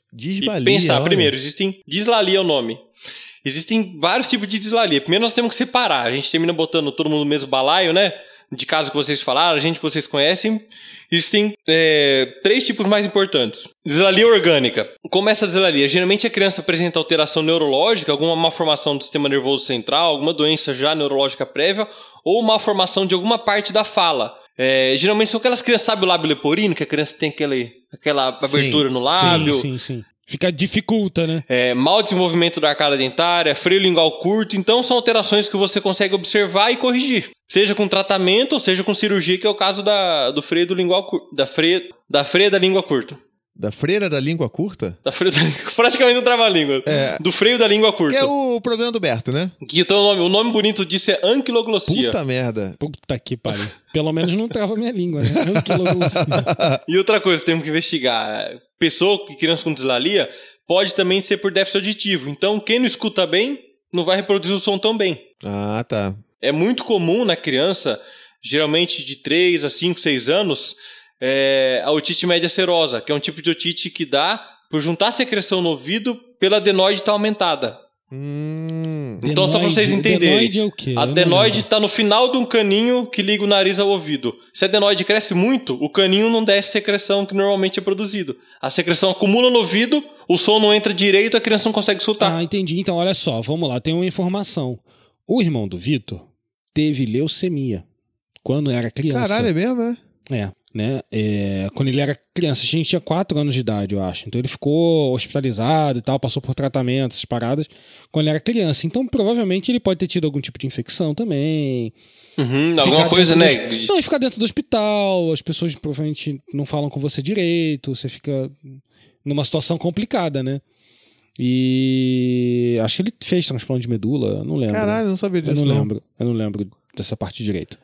B: Dislalia,
D: e pensar,
B: olha.
D: primeiro, existem... Dislalia é o nome. Existem vários tipos de dislalia. Primeiro nós temos que separar. A gente termina botando todo mundo no mesmo balaio, né? De caso que vocês falaram, gente que vocês conhecem. Existem é, três tipos mais importantes. Dislalia orgânica. Como essa dislalia? Geralmente a criança apresenta alteração neurológica, alguma malformação do sistema nervoso central, alguma doença já neurológica prévia, ou malformação de alguma parte da fala. É, geralmente são aquelas crianças, sabe o lábio leporino, que a criança tem aquele, aquela abertura
B: sim,
D: no lábio.
C: Sim, sim, sim. Fica, dificulta, né?
D: É, mau desenvolvimento da arcada dentária, freio lingual curto. Então são alterações que você consegue observar e corrigir. Seja com tratamento ou seja com cirurgia, que é o caso da, do freio do lingual curto. Da freia, da freia da língua curta.
B: Da freira da língua curta?
D: Da freia da, praticamente um trava-língua.
B: É.
D: Do freio da língua curta.
B: Que é o problema do Berto, né?
D: Que então, o, nome, o nome bonito disso é anquiloglossia.
B: Puta merda.
C: Puta que pariu. Pelo menos não trava minha língua, né? Anquiloglossia.
D: E outra coisa, temos que investigar. Pessoa, criança com dislalia, pode também ser por déficit auditivo. Então, quem não escuta bem, não vai reproduzir o som tão bem.
B: Ah, tá.
D: É muito comum na criança, geralmente de três a cinco, seis anos, é, a otite média serosa, que é um tipo de otite que dá por juntar secreção no ouvido pela adenoide estar aumentada.
B: Hum.
D: Então, só para vocês entenderem.
C: Adenoide é o quê?
D: A adenoide está no final de um caninho que liga o nariz ao ouvido. Se a adenoide cresce muito, o caninho não desce secreção que normalmente é produzido. A secreção acumula no ouvido, o som não entra direito, a criança não consegue escutar.
C: Ah, entendi. Então, olha só, vamos lá, tem uma informação. O irmão do Vitor teve leucemia quando era criança.
B: Caralho, é mesmo, é?
C: É, né? É, quando ele era criança, a gente tinha quatro anos de idade, eu acho. Então ele ficou hospitalizado e tal, passou por tratamentos, paradas, quando ele era criança. Então provavelmente ele pode ter tido algum tipo de infecção também.
D: Uhum, alguma coisa, né?
C: Do... Não, e ficar dentro do hospital, as pessoas provavelmente não falam com você direito, você fica numa situação complicada, né? E acho que ele fez transplante de medula, não lembro.
B: Caralho, não sabia disso.
C: Eu não,
B: não
C: lembro, eu não lembro dessa parte direito.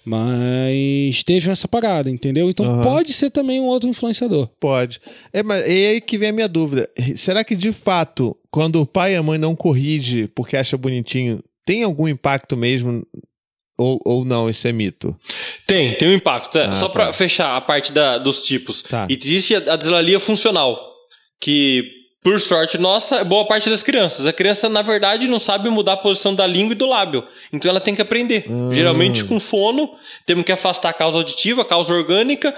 C: Mas teve essa parada, entendeu? Então
B: Uhum.
C: pode ser também um outro influenciador.
B: Pode. É, mas e aí que vem a minha dúvida. Será que de fato, quando o pai e a mãe não corrige porque acha bonitinho, tem algum impacto mesmo? Ou, ou não, isso é mito?
D: Tem, tem um impacto. Tá?
B: Ah,
D: Só
B: tá.
D: para fechar a parte da, dos tipos.
B: Tá.
D: Existe a, a dislalia funcional, que, por sorte nossa, é boa parte das crianças. A criança, na verdade, não sabe mudar a posição da língua e do lábio. Então ela tem que aprender.
B: Hum.
D: Geralmente com fono, temos que afastar a causa auditiva, a causa orgânica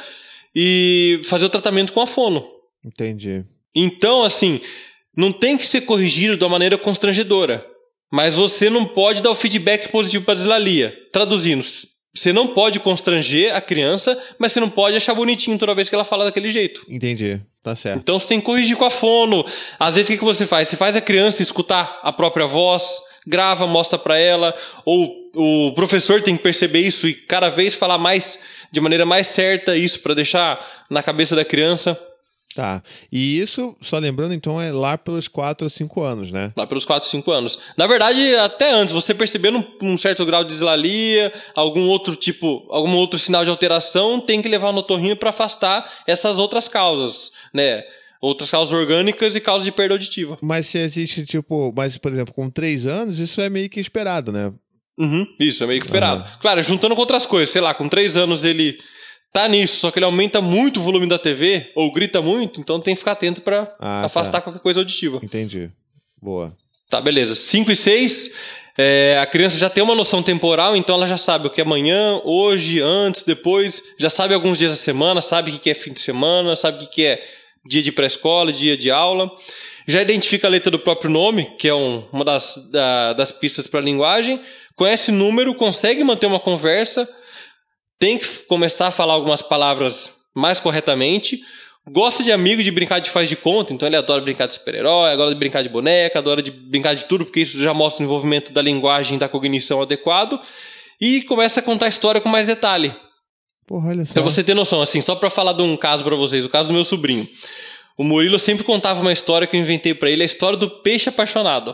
D: e fazer o tratamento com a fono.
B: Entendi.
D: Então, assim, não tem que ser corrigido de uma maneira constrangedora. Mas você não pode dar o feedback positivo para a dislalia. Traduzindo, você não pode constranger a criança, mas você não pode achar bonitinho toda vez que ela fala daquele jeito.
B: Entendi. Tá certo.
D: Então você tem que corrigir com a fono. Às vezes o que que você faz? Você faz a criança escutar a própria voz, grava, mostra para ela, ou o professor tem que perceber isso e cada vez falar mais, de maneira mais certa isso, para deixar na cabeça da criança.
B: Tá. E isso, só lembrando, então, é lá pelos quatro ou cinco anos, né?
D: Lá pelos quatro, cinco anos. Na verdade, até antes, você percebendo um certo grau de dislalia, algum outro tipo, algum outro sinal de alteração, tem que levar no otorrino para afastar essas outras causas, né? Outras causas orgânicas e causas de perda auditiva.
B: Mas se existe, tipo... Mas, por exemplo, com três anos, isso é meio que esperado, né?
D: Uhum, isso, é meio que esperado. Claro, juntando com outras coisas, sei lá, com três anos ele tá nisso, só que ele aumenta muito o volume da T V, ou grita muito, então tem que ficar atento pra
B: Ah,
D: afastar
B: tá.
D: qualquer coisa auditiva.
B: Entendi. Boa.
D: Tá, beleza. cinco e seis, é, a criança já tem uma noção temporal, então ela já sabe o que é amanhã, hoje, antes, depois, já sabe alguns dias da semana, sabe o que é fim de semana, sabe o que é dia de pré-escola, dia de aula. Já identifica a letra do próprio nome, que é um, uma das, da, das pistas para a linguagem, conhece número, consegue manter uma conversa, tem que começar a falar algumas palavras mais corretamente, gosta de amigo, de brincar de faz de conta, então ele adora brincar de super-herói, adora brincar de boneca, adora de brincar de tudo, porque isso já mostra o desenvolvimento da linguagem e da cognição adequado, e começa a contar a história com mais detalhe.
B: Porra, olha só.
D: Pra você ter noção, assim, só pra falar de um caso pra vocês, o caso do meu sobrinho. O Murilo sempre contava uma história que eu inventei pra ele, a história do peixe apaixonado.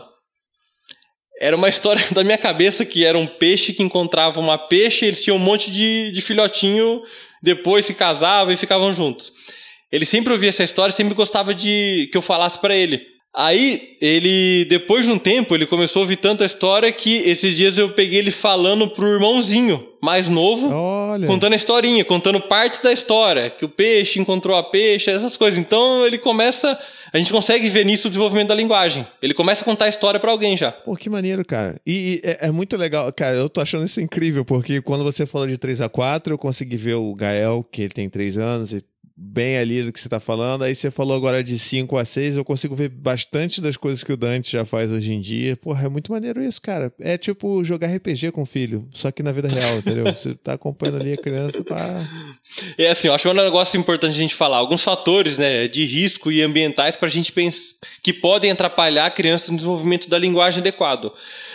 D: Era uma história da minha cabeça que era um peixe que encontrava uma peixe, eles tinham um monte de, de filhotinho, depois se casavam e ficavam juntos. Ele sempre ouvia essa história, sempre gostava de que eu falasse pra ele. Aí, ele, depois de um tempo, ele começou a ouvir tanta história que esses dias eu peguei ele falando pro irmãozinho mais novo,
B: Olha.
D: contando a historinha, contando partes da história, que o peixe encontrou a peixe, essas coisas. Então, ele começa... A gente consegue ver nisso o desenvolvimento da linguagem. Ele começa a contar a história pra alguém já.
B: Pô, que maneiro, cara. E, e é, é muito legal, cara, eu tô achando isso incrível, porque quando você falou de três a quatro, eu consegui ver o Gael, que ele tem três anos, e bem ali do que você tá falando. Aí você falou agora de cinco a seis, eu consigo ver bastante das coisas que o Dante já faz hoje em dia. Porra, é muito maneiro isso, cara. É tipo jogar R P G com o filho, só que na vida real, entendeu? Você tá acompanhando ali a criança pra...
D: É assim, eu acho um negócio importante a gente falar. Alguns fatores, né, de risco e ambientais pra gente pensar que podem atrapalhar a criança no desenvolvimento da linguagem adequado.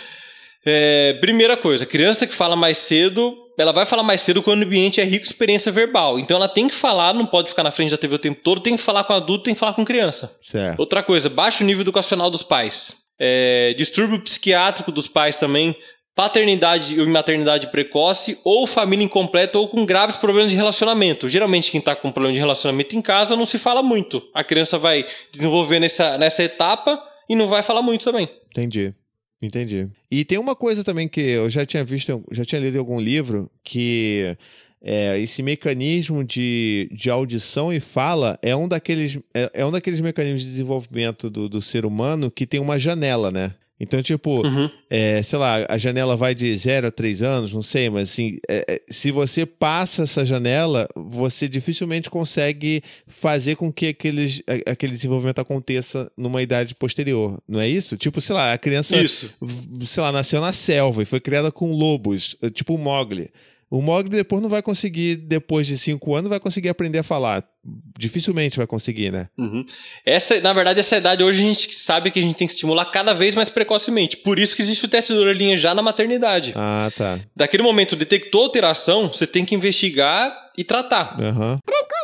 D: É, primeira coisa, criança que fala mais cedo, ela vai falar mais cedo quando o ambiente é rico em experiência verbal. Então ela tem que falar, não pode ficar na frente da T V o tempo todo, tem que falar com adulto, tem que falar com criança.
B: Certo.
D: Outra coisa, baixo nível educacional dos pais. É, distúrbio psiquiátrico dos pais também, paternidade e maternidade precoce, ou família incompleta ou com graves problemas de relacionamento. Geralmente quem está com problema de relacionamento em casa não se fala muito. A criança vai desenvolver nessa, nessa etapa e não vai falar muito também.
B: Entendi. Entendi. E tem uma coisa também que eu já tinha visto, já tinha lido em algum livro, que é, esse mecanismo de, de audição e fala é um daqueles, é, é um daqueles mecanismos de desenvolvimento do, do ser humano que tem uma janela, né? Então, tipo,
D: Uhum.
B: é, sei lá, a janela vai de zero a três anos, não sei, mas assim, é, é, se você passa essa janela, você dificilmente consegue fazer com que aqueles, a- aquele desenvolvimento aconteça numa idade posterior, não é isso? Tipo, sei lá, a criança,
D: Isso.
B: v- sei lá, nasceu na selva e foi criada com lobos, eh, tipo o Mowgli. O Mowgli depois não vai conseguir, depois de cinco anos, vai conseguir aprender a falar. Dificilmente vai conseguir, né?
D: Uhum. Essa, na verdade, essa idade hoje a gente sabe que a gente tem que estimular cada vez mais precocemente. Por isso que existe o teste de orelhinha já na maternidade.
B: Ah, tá.
D: Daquele momento, detectou alteração, você tem que investigar e tratar.
B: Aham.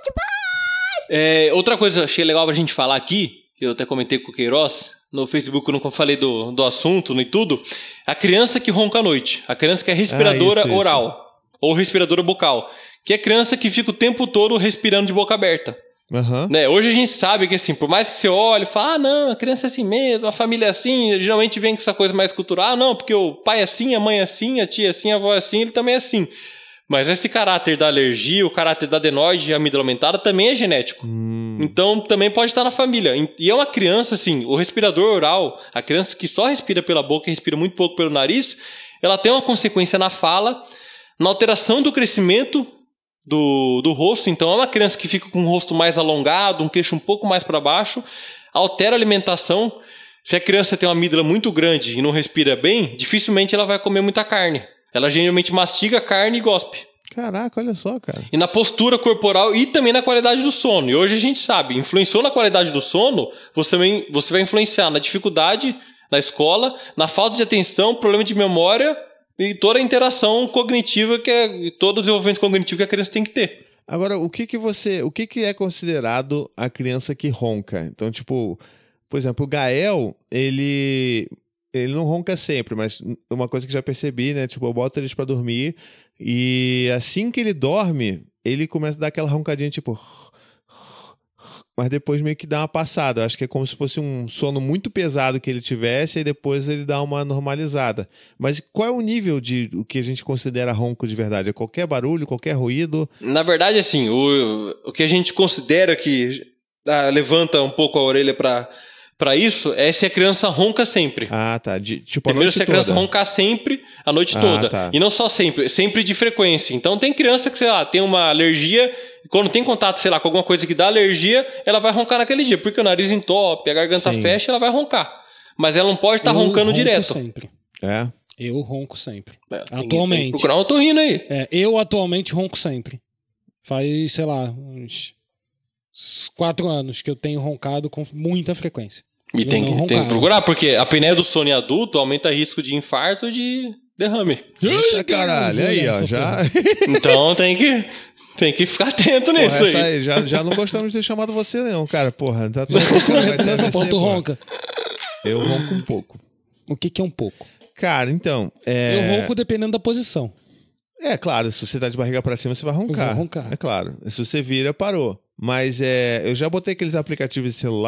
D: É, outra coisa que eu achei legal pra gente falar aqui, que eu até comentei com o Queiroz, no Facebook eu não falei do, do assunto nem tudo, a criança que ronca à noite, a criança que é respiradora
B: Ah, isso, isso.
D: oral ou respiradora bucal, que é a criança que fica o tempo todo respirando de boca aberta.
B: Aham.
D: Né? Hoje a gente sabe que, assim, por mais que você olhe e fale, ah, não, a criança é assim mesmo, a família é assim, geralmente vem com essa coisa mais cultural, ah, não, porque o pai é assim, a mãe é assim, a tia é assim, a avó é assim, ele também é assim. Mas esse caráter da alergia, o caráter da adenoide e amígdala aumentada também é genético. Então também pode estar na família. E é uma criança, assim, o respirador oral, a criança que só respira pela boca e respira muito pouco pelo nariz, ela tem uma consequência na fala, na alteração do crescimento do, do rosto. Então é uma criança que fica com o rosto mais alongado, um queixo um pouco mais para baixo, altera a alimentação. Se a criança tem uma amígdala muito grande e não respira bem, dificilmente ela vai comer muita carne. Ela geralmente mastiga carne e gospe.
B: Caraca, olha só, cara.
D: E na postura corporal e também na qualidade do sono. E hoje a gente sabe, influenciou na qualidade do sono, você vai, você vai influenciar na dificuldade na escola, na falta de atenção, problema de memória e toda a interação cognitiva, que é todo o desenvolvimento cognitivo que a criança tem que ter.
B: Agora, o que que você, o que que é considerado a criança que ronca? Então, tipo, por exemplo, o Gael, ele ele não ronca sempre, mas uma coisa que já percebi, né, tipo, eu boto eles pra dormir e assim que ele dorme, ele começa a dar aquela roncadinha tipo, mas depois meio que dá uma passada. Eu acho que é como se fosse um sono muito pesado que ele tivesse e depois ele dá uma normalizada. Mas qual é o nível de o que a gente considera ronco de verdade? É qualquer barulho, qualquer ruído?
D: Na verdade, assim, o, o que a gente considera que ah, levanta um pouco a orelha para para isso é se a criança ronca sempre.
B: Ah, tá. De, tipo, a
D: Primeiro,
B: noite
D: se a criança
B: toda.
D: roncar sempre, a noite
B: Ah,
D: toda.
B: tá.
D: E não só sempre, sempre de frequência. Então, tem criança que, sei lá, tem uma alergia, e quando tem contato, sei lá, com alguma coisa que dá alergia, ela vai roncar naquele dia, porque o nariz entope, a garganta
B: Sim.
D: fecha, ela vai roncar. Mas ela não pode estar
C: Eu
D: roncando
C: ronco
D: direto.
C: sempre.
B: É.
C: Eu ronco sempre.
D: É, tem que- tem que
C: Atualmente.
D: procurar um otorrino aí.
C: É, eu atualmente ronco sempre. Faz, sei lá, uns uns quatro anos que eu tenho roncado com muita frequência.
D: E
C: Eu
D: tem
C: não
D: que, tem que
C: roncava.
D: procurar, porque a apneia do sono em adulto aumenta risco de infarto e de derrame.
B: Eita, caralho. Aí, ó,
C: Essa
B: já...
D: Então tem que, tem que ficar atento nisso
B: Porra, essa
D: aí.
B: aí, já, já não gostamos de ter chamado você, não, cara. Porra, tá tudo vai ter
C: Nessa
B: A V C,
C: porra, tu
B: porra.
C: ronca.
B: Eu ronco um pouco.
C: O que que é um pouco?
B: Cara, então... É...
C: Eu ronco dependendo da posição.
B: É, claro, se você tá de barriga pra cima, você vai roncar.
C: Eu vou roncar.
B: É claro. Se você vira, parou. Mas é, eu já botei aqueles aplicativos de celular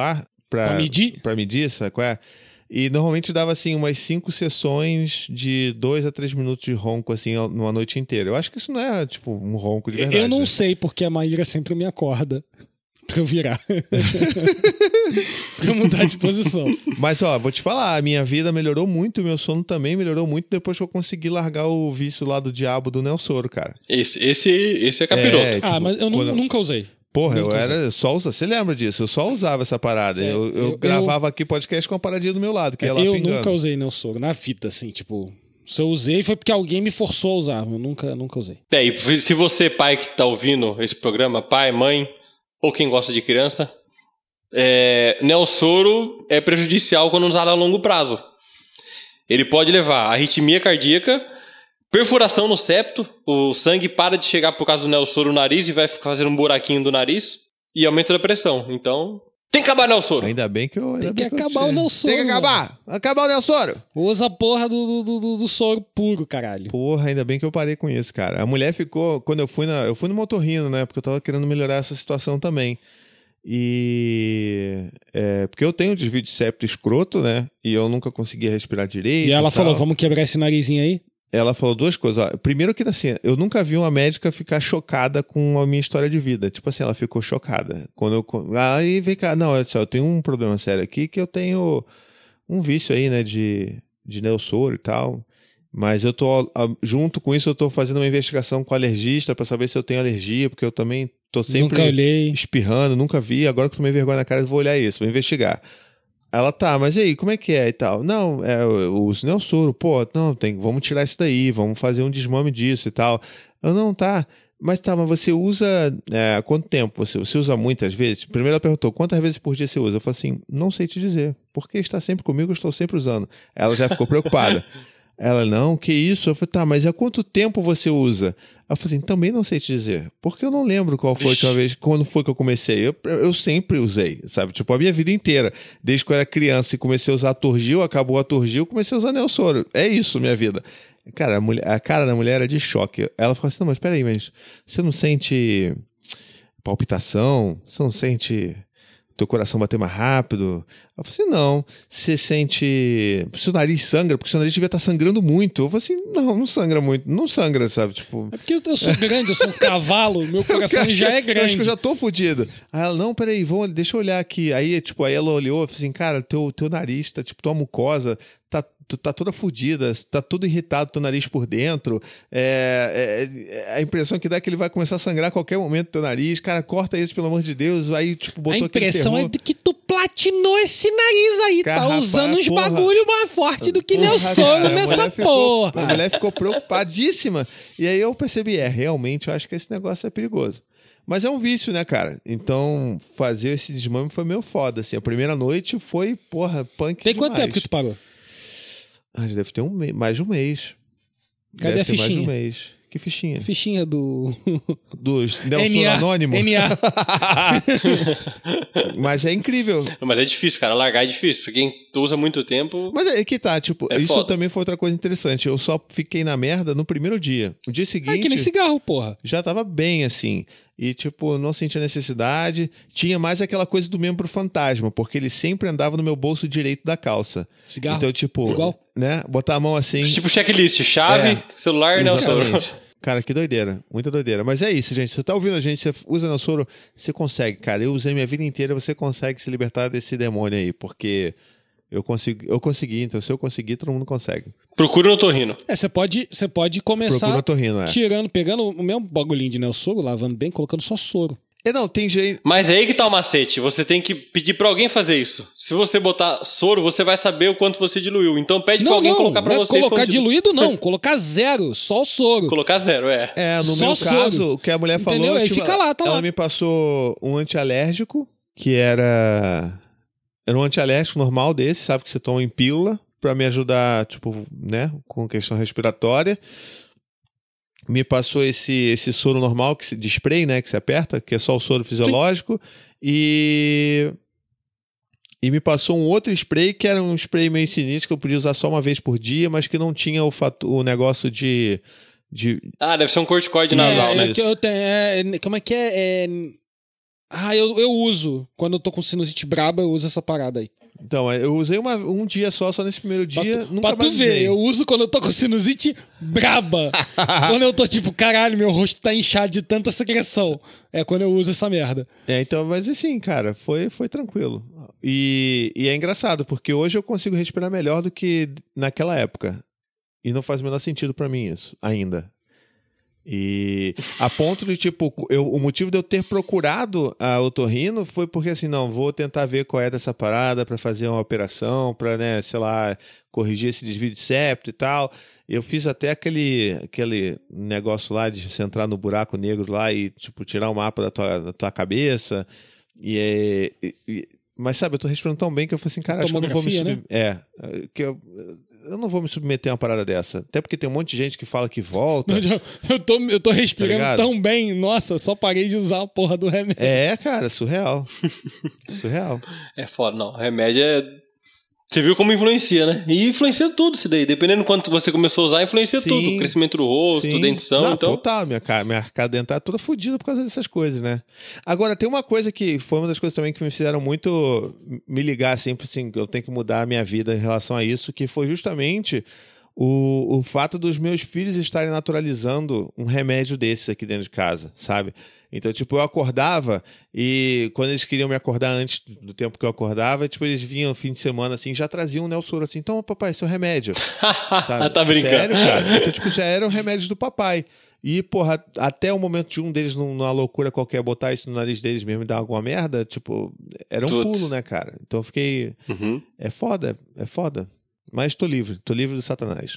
B: pra,
C: Pra medir?
B: Pra medir, sabe qual é? E normalmente dava, assim, umas cinco sessões de dois a três minutos de ronco, assim, numa noite inteira. Eu acho que isso não é, tipo, um ronco de verdade.
C: Eu não
B: né?
C: sei, porque a Maíra sempre me acorda pra eu virar. Pra eu mudar de posição.
B: Mas, ó, vou te falar, a minha vida melhorou muito, o meu sono também melhorou muito depois que eu consegui largar o vício lá do diabo do Nelsoro, cara.
D: Esse, esse, esse é capiroto.
B: É,
C: Ah,
B: tipo,
C: mas eu nu-
B: quando-
C: nunca usei.
B: Porra, eu
C: Nunca
B: era só usava. Você lembra disso? Eu só usava essa parada.
C: É,
B: eu, eu,
C: eu-
B: gravava aqui podcast com a paradinha do meu lado, que ia lá
C: Eu
B: pingando.
C: nunca usei Nelsoro, na vida, assim, tipo... Se eu usei foi porque alguém me forçou a usar. Eu nunca, nunca usei.
D: É, e se você, pai que tá ouvindo esse programa, pai, mãe, ou quem gosta de criança, é, Nelsoro é prejudicial quando usado a longo prazo. Ele pode levar a arritmia cardíaca, perfuração no septo, o sangue para de chegar por causa do Nelsoro no nariz e vai fazer um buraquinho do nariz e aumento da pressão. Então, tem que acabar Nelsoro.
B: Ainda bem que eu. ainda
C: Tem que
B: bem eu
C: acabar
B: tinha.
C: o Nelsoro,
B: Tem que acabar! Acabar o Nelsoro!
C: Usa a porra do, do, do, do soro puro, caralho.
B: Porra, ainda bem que eu parei com isso, cara. A mulher ficou. Quando eu fui na. Eu fui no motorrino, né? Porque eu tava querendo melhorar essa situação também. E. É, porque eu tenho desvio de septo escroto, né? E eu nunca conseguia respirar direito.
C: E ela
B: tal.
C: falou, vamos quebrar esse narizinho aí?
B: Ela falou duas coisas. Ó. Primeiro que, assim, eu nunca vi uma médica ficar chocada com a minha história de vida. Tipo assim, ela ficou chocada. Quando eu... Aí vem cá. Não, olha só, eu tenho um problema sério aqui, que eu tenho um vício aí, né, de, de Nelsoro e tal. Mas eu tô, junto com isso, eu tô fazendo uma investigação com o alergista pra saber se eu tenho alergia, porque eu também tô sempre
C: Nunca olhei.
B: espirrando, nunca vi. Agora que eu tomei vergonha na cara, eu vou olhar isso, vou investigar. Ela, tá, mas e aí, como é que é e tal? Não, é, eu uso Nelsoro, pô, não, tem, vamos tirar isso daí, vamos fazer um desmame disso e tal. Eu, não, tá, mas tá, mas você usa, é, há quanto tempo? Você, você usa muitas vezes? Primeiro ela perguntou, quantas vezes por dia você usa? Eu falei assim, não sei te dizer, porque está sempre comigo, eu estou sempre usando. Ela já ficou preocupada. Ela, não, que isso? Eu falei, tá, mas há quanto tempo você usa? Eu falei assim, também não sei te dizer, porque eu não lembro qual foi a última vez, quando foi que eu comecei. Eu, eu sempre usei, sabe? Tipo, a minha vida inteira. Desde que eu era criança e comecei a usar Turgil, acabou a Turgil, comecei a usar Nelsoro. É isso, minha vida. Cara, a, mulher, a cara da mulher era de choque. Ela falou assim, não, mas peraí, mas você não sente palpitação? Você não sente teu coração bater mais rápido? Eu falei assim, não. Você sente... Seu nariz sangra, porque seu nariz devia estar sangrando muito. Eu falei assim, não, não sangra muito. Não sangra, sabe? Tipo...
C: É porque eu sou grande, eu sou um cavalo, meu coração já é
B: Eu acho
C: grande.
B: que eu já tô fudido. Aí ela, não, peraí, vamos, deixa eu olhar aqui. Aí, tipo, aí ela olhou e falou assim, cara, teu, teu nariz, tá, tipo, tua mucosa tá, tá toda fudida, tá tudo irritado, teu nariz por dentro. É, é, a impressão que dá é que ele vai começar a sangrar a qualquer momento teu nariz. Cara, corta isso, pelo amor de Deus. Aí, tipo, botou
C: A impressão
B: aquele
C: é
B: terror.
C: de que tu platinou esse nariz aí.
B: Cara,
C: tá
B: rapaz,
C: usando uns
B: porra.
C: bagulho mais forte do que
B: Porra,
C: Nelsoro
B: cara, a
C: nessa
B: mulher ficou-
C: porra.
B: A mulher ficou preocupadíssima. E aí eu percebi, é, realmente, eu acho que esse negócio é perigoso. Mas é um vício, né, cara? Então, fazer esse desmame foi meio foda, assim. A primeira noite foi, porra, punk
C: Tem quanto
B: demais.
C: tempo que tu parou?
B: Ah, já deve ter um mês, mais de um mês.
C: Cadê
B: deve
C: a
B: ter mais de
C: fichinha?
B: um mês. Que fichinha?
C: Fichinha do...
B: Dos Nelsoro Anônimo?
C: N A.
B: Mas é incrível.
D: Mas é difícil, cara. Largar é difícil. Quem usa muito tempo...
B: Mas é que tá, tipo,
D: É
B: isso
D: foda.
B: também foi outra coisa interessante. Eu só fiquei na merda no primeiro dia. O dia
C: É
B: seguinte...
C: que nem cigarro, porra.
B: já tava bem, assim. E, tipo, não sentia necessidade. Tinha mais aquela coisa do membro fantasma, porque ele sempre andava no meu bolso direito da calça.
C: Cigarro?
B: Então, tipo,
C: Igual?
B: né? Botar a mão assim.
D: Tipo checklist. Chave,
B: É.
D: celular, Nelsoro.
B: Exatamente. Cara, que doideira. Muita doideira. Mas é isso, gente. Você tá ouvindo a gente, você usa Nelsoro, você consegue, cara. Eu usei minha vida inteira, você consegue se libertar desse demônio aí, porque eu consigo, eu consegui. Então, se eu conseguir, todo mundo consegue.
D: Procura no Torrino.
C: É, você pode, você pode começar
B: Procura otorrino, é.
C: tirando, pegando o mesmo bagulhinho de Nelsoro, lavando bem, colocando só soro.
B: É, não, tem jeito.
D: Mas é aí que tá o macete. Você tem que pedir pra alguém fazer isso. Se você botar soro, você vai saber o quanto você diluiu. Então pede pra
C: Não,
D: alguém
C: não,
D: colocar pra
C: não é
D: você.
C: colocar
D: escondido.
C: diluído não, colocar zero, só o soro.
D: Colocar zero, é.
B: É, no
C: Só
B: meu
C: soro.
B: caso, o que a mulher
C: Entendeu?
B: falou.
C: Aí
B: tipo,
C: fica lá, tá
B: ela
C: lá.
B: me passou um antialérgico, que era. Era um antialérgico normal desse, sabe? Que você toma em pílula, pra me ajudar, tipo, né? Com questão respiratória. Me passou esse, esse soro normal, que se, de spray, né? Que você aperta, que é só o soro fisiológico. E. E me passou um outro spray, que era um spray meio sinistro, que eu podia usar só uma vez por dia, mas que não tinha o, fato, o negócio de. de
D: Ah, deve ser um corticoide
C: É,
D: nasal,
C: é,
D: né?
C: que eu tenho, é, como é que é? É, Ah, eu, eu uso. Quando eu tô com sinusite braba, eu uso essa parada aí.
B: Então, eu usei uma, um dia só, só nesse primeiro dia,
C: Pra tu,
B: nunca
C: pra tu
B: mais
C: ver,
B: usei.
C: eu uso quando eu tô com sinusite braba. Quando eu tô tipo, caralho, meu rosto tá inchado de tanta secreção. É quando eu uso essa merda.
B: É, então, mas assim, cara, foi, foi tranquilo. E, e é engraçado, porque hoje eu consigo respirar melhor do que naquela época. E não faz o menor sentido pra mim isso, ainda. E a ponto de, tipo, eu, o motivo de eu ter procurado a otorrino foi porque, assim, não, vou tentar ver qual é dessa parada pra fazer uma operação, pra, né, sei lá, corrigir esse desvio de septo e tal. Eu fiz até aquele, aquele negócio lá de você entrar no buraco negro lá e, tipo, tirar o mapa da tua, da tua cabeça. E, e, e mas, sabe, eu tô respirando tão bem que eu falei assim, cara, acho que eu não vou me submeter. Né? É, que eu, eu não vou me submeter a uma parada dessa. Até porque tem um monte de gente que fala que volta.
C: Eu, eu, tô, eu tô respirando
B: Tá
C: tão bem. Nossa, eu só parei de usar a porra do remédio.
B: É, cara, surreal. Surreal.
D: É foda, não. Remédio é... Você viu como influencia, né? E influencia tudo isso daí. Dependendo do quanto você começou a usar, influencia
B: Sim,
D: tudo. O crescimento do rosto,
B: sim.
D: dentição,
B: Não,
D: então...
B: Total, minha, minha arcada dentária toda fodida por causa dessas coisas, né? Agora, tem uma coisa que foi uma das coisas também que me fizeram muito me ligar, assim, assim, eu tenho que mudar a minha vida em relação a isso, que foi justamente o, o fato dos meus filhos estarem naturalizando um remédio desses aqui dentro de casa, sabe? Então, tipo, eu acordava e quando eles queriam me acordar antes do tempo que eu acordava, tipo, eles vinham no fim de semana, assim, já traziam um Nelsoro, assim, então, papai, esse é o remédio. Sabe?
D: Tá brincando.
B: Sério, cara? Então, tipo, já eram remédios do papai. E, porra, até o momento de um deles, numa loucura qualquer, botar isso no nariz deles mesmo e dar alguma merda, tipo, era um
D: Tuts.
B: pulo, né, cara? Então eu fiquei...
D: Uhum.
B: É foda, é foda. Mas tô livre, tô livre do Satanás.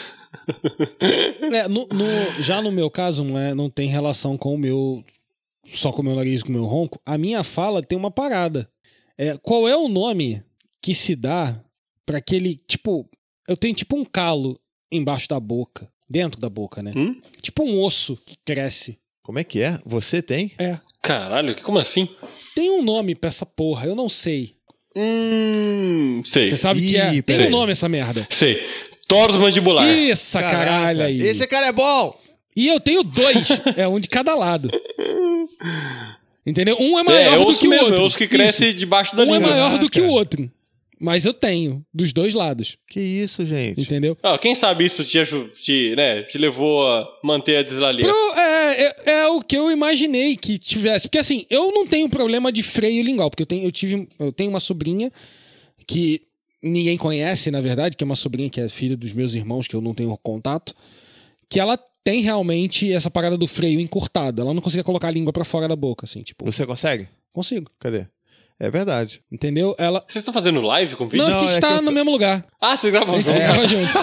C: É, no, no, já no meu caso, não, é, não tem relação com o meu... Só com o meu nariz e com o meu ronco. A minha fala tem uma parada. É, qual é o nome que se dá pra aquele... Tipo, eu tenho tipo um calo embaixo da boca. Dentro da boca, né?
D: Hum?
C: Tipo um osso que cresce.
B: Como é que é? Você tem?
C: É.
D: Caralho, como assim?
C: Tem um nome pra essa porra, eu não sei.
D: Hum... Sei.
C: Você sabe o que é?
B: Ih,
C: Tem
B: sei.
C: um nome essa merda.
D: Sei. Toros mandibular.
C: Isso, caralho aí.
B: Esse cara é bom!
C: E eu tenho dois. É um de cada lado. Entendeu? Um é maior
D: É, é
C: do
D: osso
C: que
D: mesmo,
C: o outro.
D: é osso que cresce
C: Isso.
D: debaixo da
C: Um é
D: língua.
C: maior do que o
B: Caraca.
C: outro. Mas eu tenho, dos dois lados.
B: Que isso, gente?
C: Entendeu?
D: Ah, quem sabe isso te, aju- te, né, te levou a manter a dislalia.
C: Pro- é, é, é o que eu imaginei que tivesse. Porque assim, eu não tenho problema de freio lingual. Porque eu tenho, eu tive, eu tenho uma sobrinha que ninguém conhece, na verdade, que é uma sobrinha que é filha dos meus irmãos, que eu não tenho contato, que ela tem realmente essa parada do freio encurtado. Ela não conseguia colocar a língua pra fora da boca, assim, tipo,
B: Você consegue?
C: consigo.
B: Cadê? É verdade.
C: Entendeu? Ela...
D: Vocês estão fazendo live com vídeo?
C: Não,
B: Não,
C: porque a
B: é
C: gente
B: que
C: tá
B: eu tô-
C: no mesmo lugar.
D: Ah, vocês gravam
C: A gente
D: junto?
C: grava junto.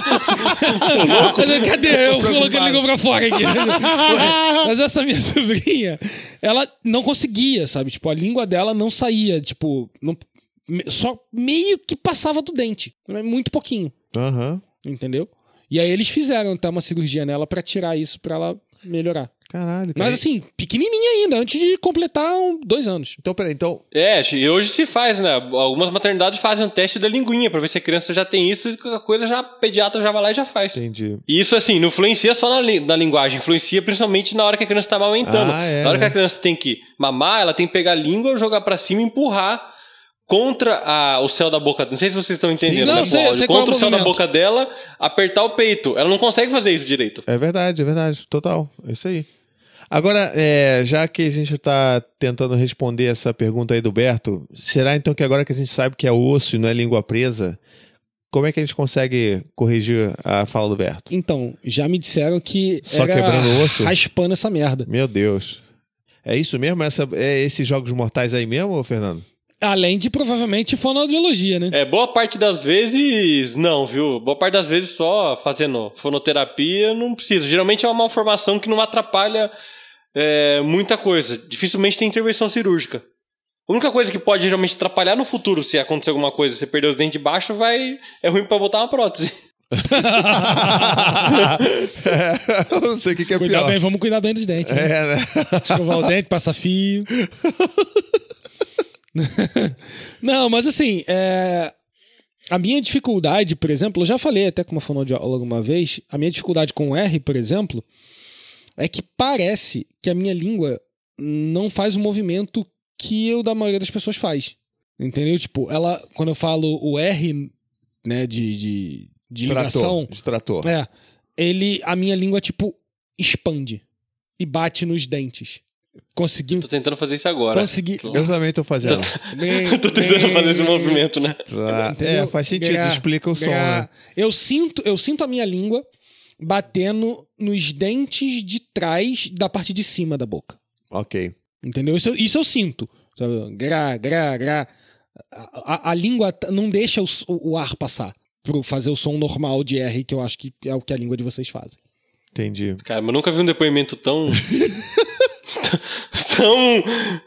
C: Mas, cadê? Eu colocando a língua pra fora aqui. Mas essa minha sobrinha, ela não conseguia, sabe? Tipo, a língua dela não saía, tipo, não- só meio que passava do dente. Muito pouquinho,
B: Aham.
C: entendeu? E aí eles fizeram até uma cirurgia nela pra tirar isso, pra ela melhorar.
B: Caralho. Cara.
C: Mas assim, pequenininha ainda, antes de completar um- dois anos.
B: Então, peraí, então...
D: É, e hoje se faz, né? Algumas maternidades fazem um teste da linguinha pra ver se a criança já tem isso e qualquer coisa já, o pediatra já vai lá e já faz.
B: Entendi.
D: E isso, assim, não influencia só na, li- na linguagem, influencia principalmente na hora que a criança tá amamentando.
B: Ah, é,
D: na hora
B: né?
D: que a criança tem que mamar, ela tem que pegar a língua, jogar pra cima e empurrar contra a- o céu da boca. Não sei se vocês estão entendendo,
C: Sim,
D: né?
C: não, sei, eu sei qual é o
D: Contra o céu da
C: movimento.
D: boca dela, apertar o peito. Ela não consegue fazer isso direito.
B: É verdade, é verdade. Total. É isso aí. Agora, é, já que a gente tá tentando responder essa pergunta aí do Berto, será então que agora que a gente sabe que é osso e não é língua presa, como é que a gente consegue corrigir a fala do Berto?
C: Então, já me disseram que
B: Só
C: era
B: quebrando o osso?
C: raspando essa merda.
B: Meu Deus. É isso mesmo? Essa, é esses jogos mortais aí mesmo, ô Fernando?
C: Além de, provavelmente, fonoaudiologia, né?
D: É, boa parte das vezes, não, viu? Boa parte das vezes só fazendo fonoterapia não precisa. Geralmente é uma malformação que não atrapalha é, muita coisa. Dificilmente tem intervenção cirúrgica. A única coisa que pode geralmente atrapalhar no futuro, se acontecer alguma coisa, você perder os dentes de baixo, vai... é ruim pra botar uma prótese.
B: É, eu não sei o que, que é
C: Cuidar
B: pior.
C: bem, vamos cuidar bem dos dentes. Né?
B: É, né?
C: Escovar o dente, passar fio. Não, mas assim, é... a minha dificuldade, por exemplo, eu já falei até com uma fonoaudióloga uma vez, a minha dificuldade com o R, por exemplo, é que parece que a minha língua não faz o movimento que o da maioria das pessoas faz. Entendeu? Tipo, ela, quando eu falo o R, né, de, de, de ligação...
B: Trator, de trator.
C: É, ele, a minha língua, tipo, expande e bate nos dentes. Consegui...
D: Tô tentando fazer isso agora.
C: Consegui...
B: Eu também tô fazendo.
D: Tô tentando fazer esse movimento, né?
B: Ah, é, faz sentido,
C: Gra,
B: explica o som,
C: gra.
B: né?
C: Eu sinto, eu sinto a minha língua batendo nos dentes de trás da parte de cima da boca.
B: Ok.
C: Entendeu? Isso, isso eu sinto. Sabe? Gra, gra, gra. A, a, a língua não deixa o, o ar passar pra fazer o som normal de R, que eu acho que é o que a língua de vocês fazem.
B: Entendi.
D: Cara, mas eu nunca vi um depoimento tão... tão...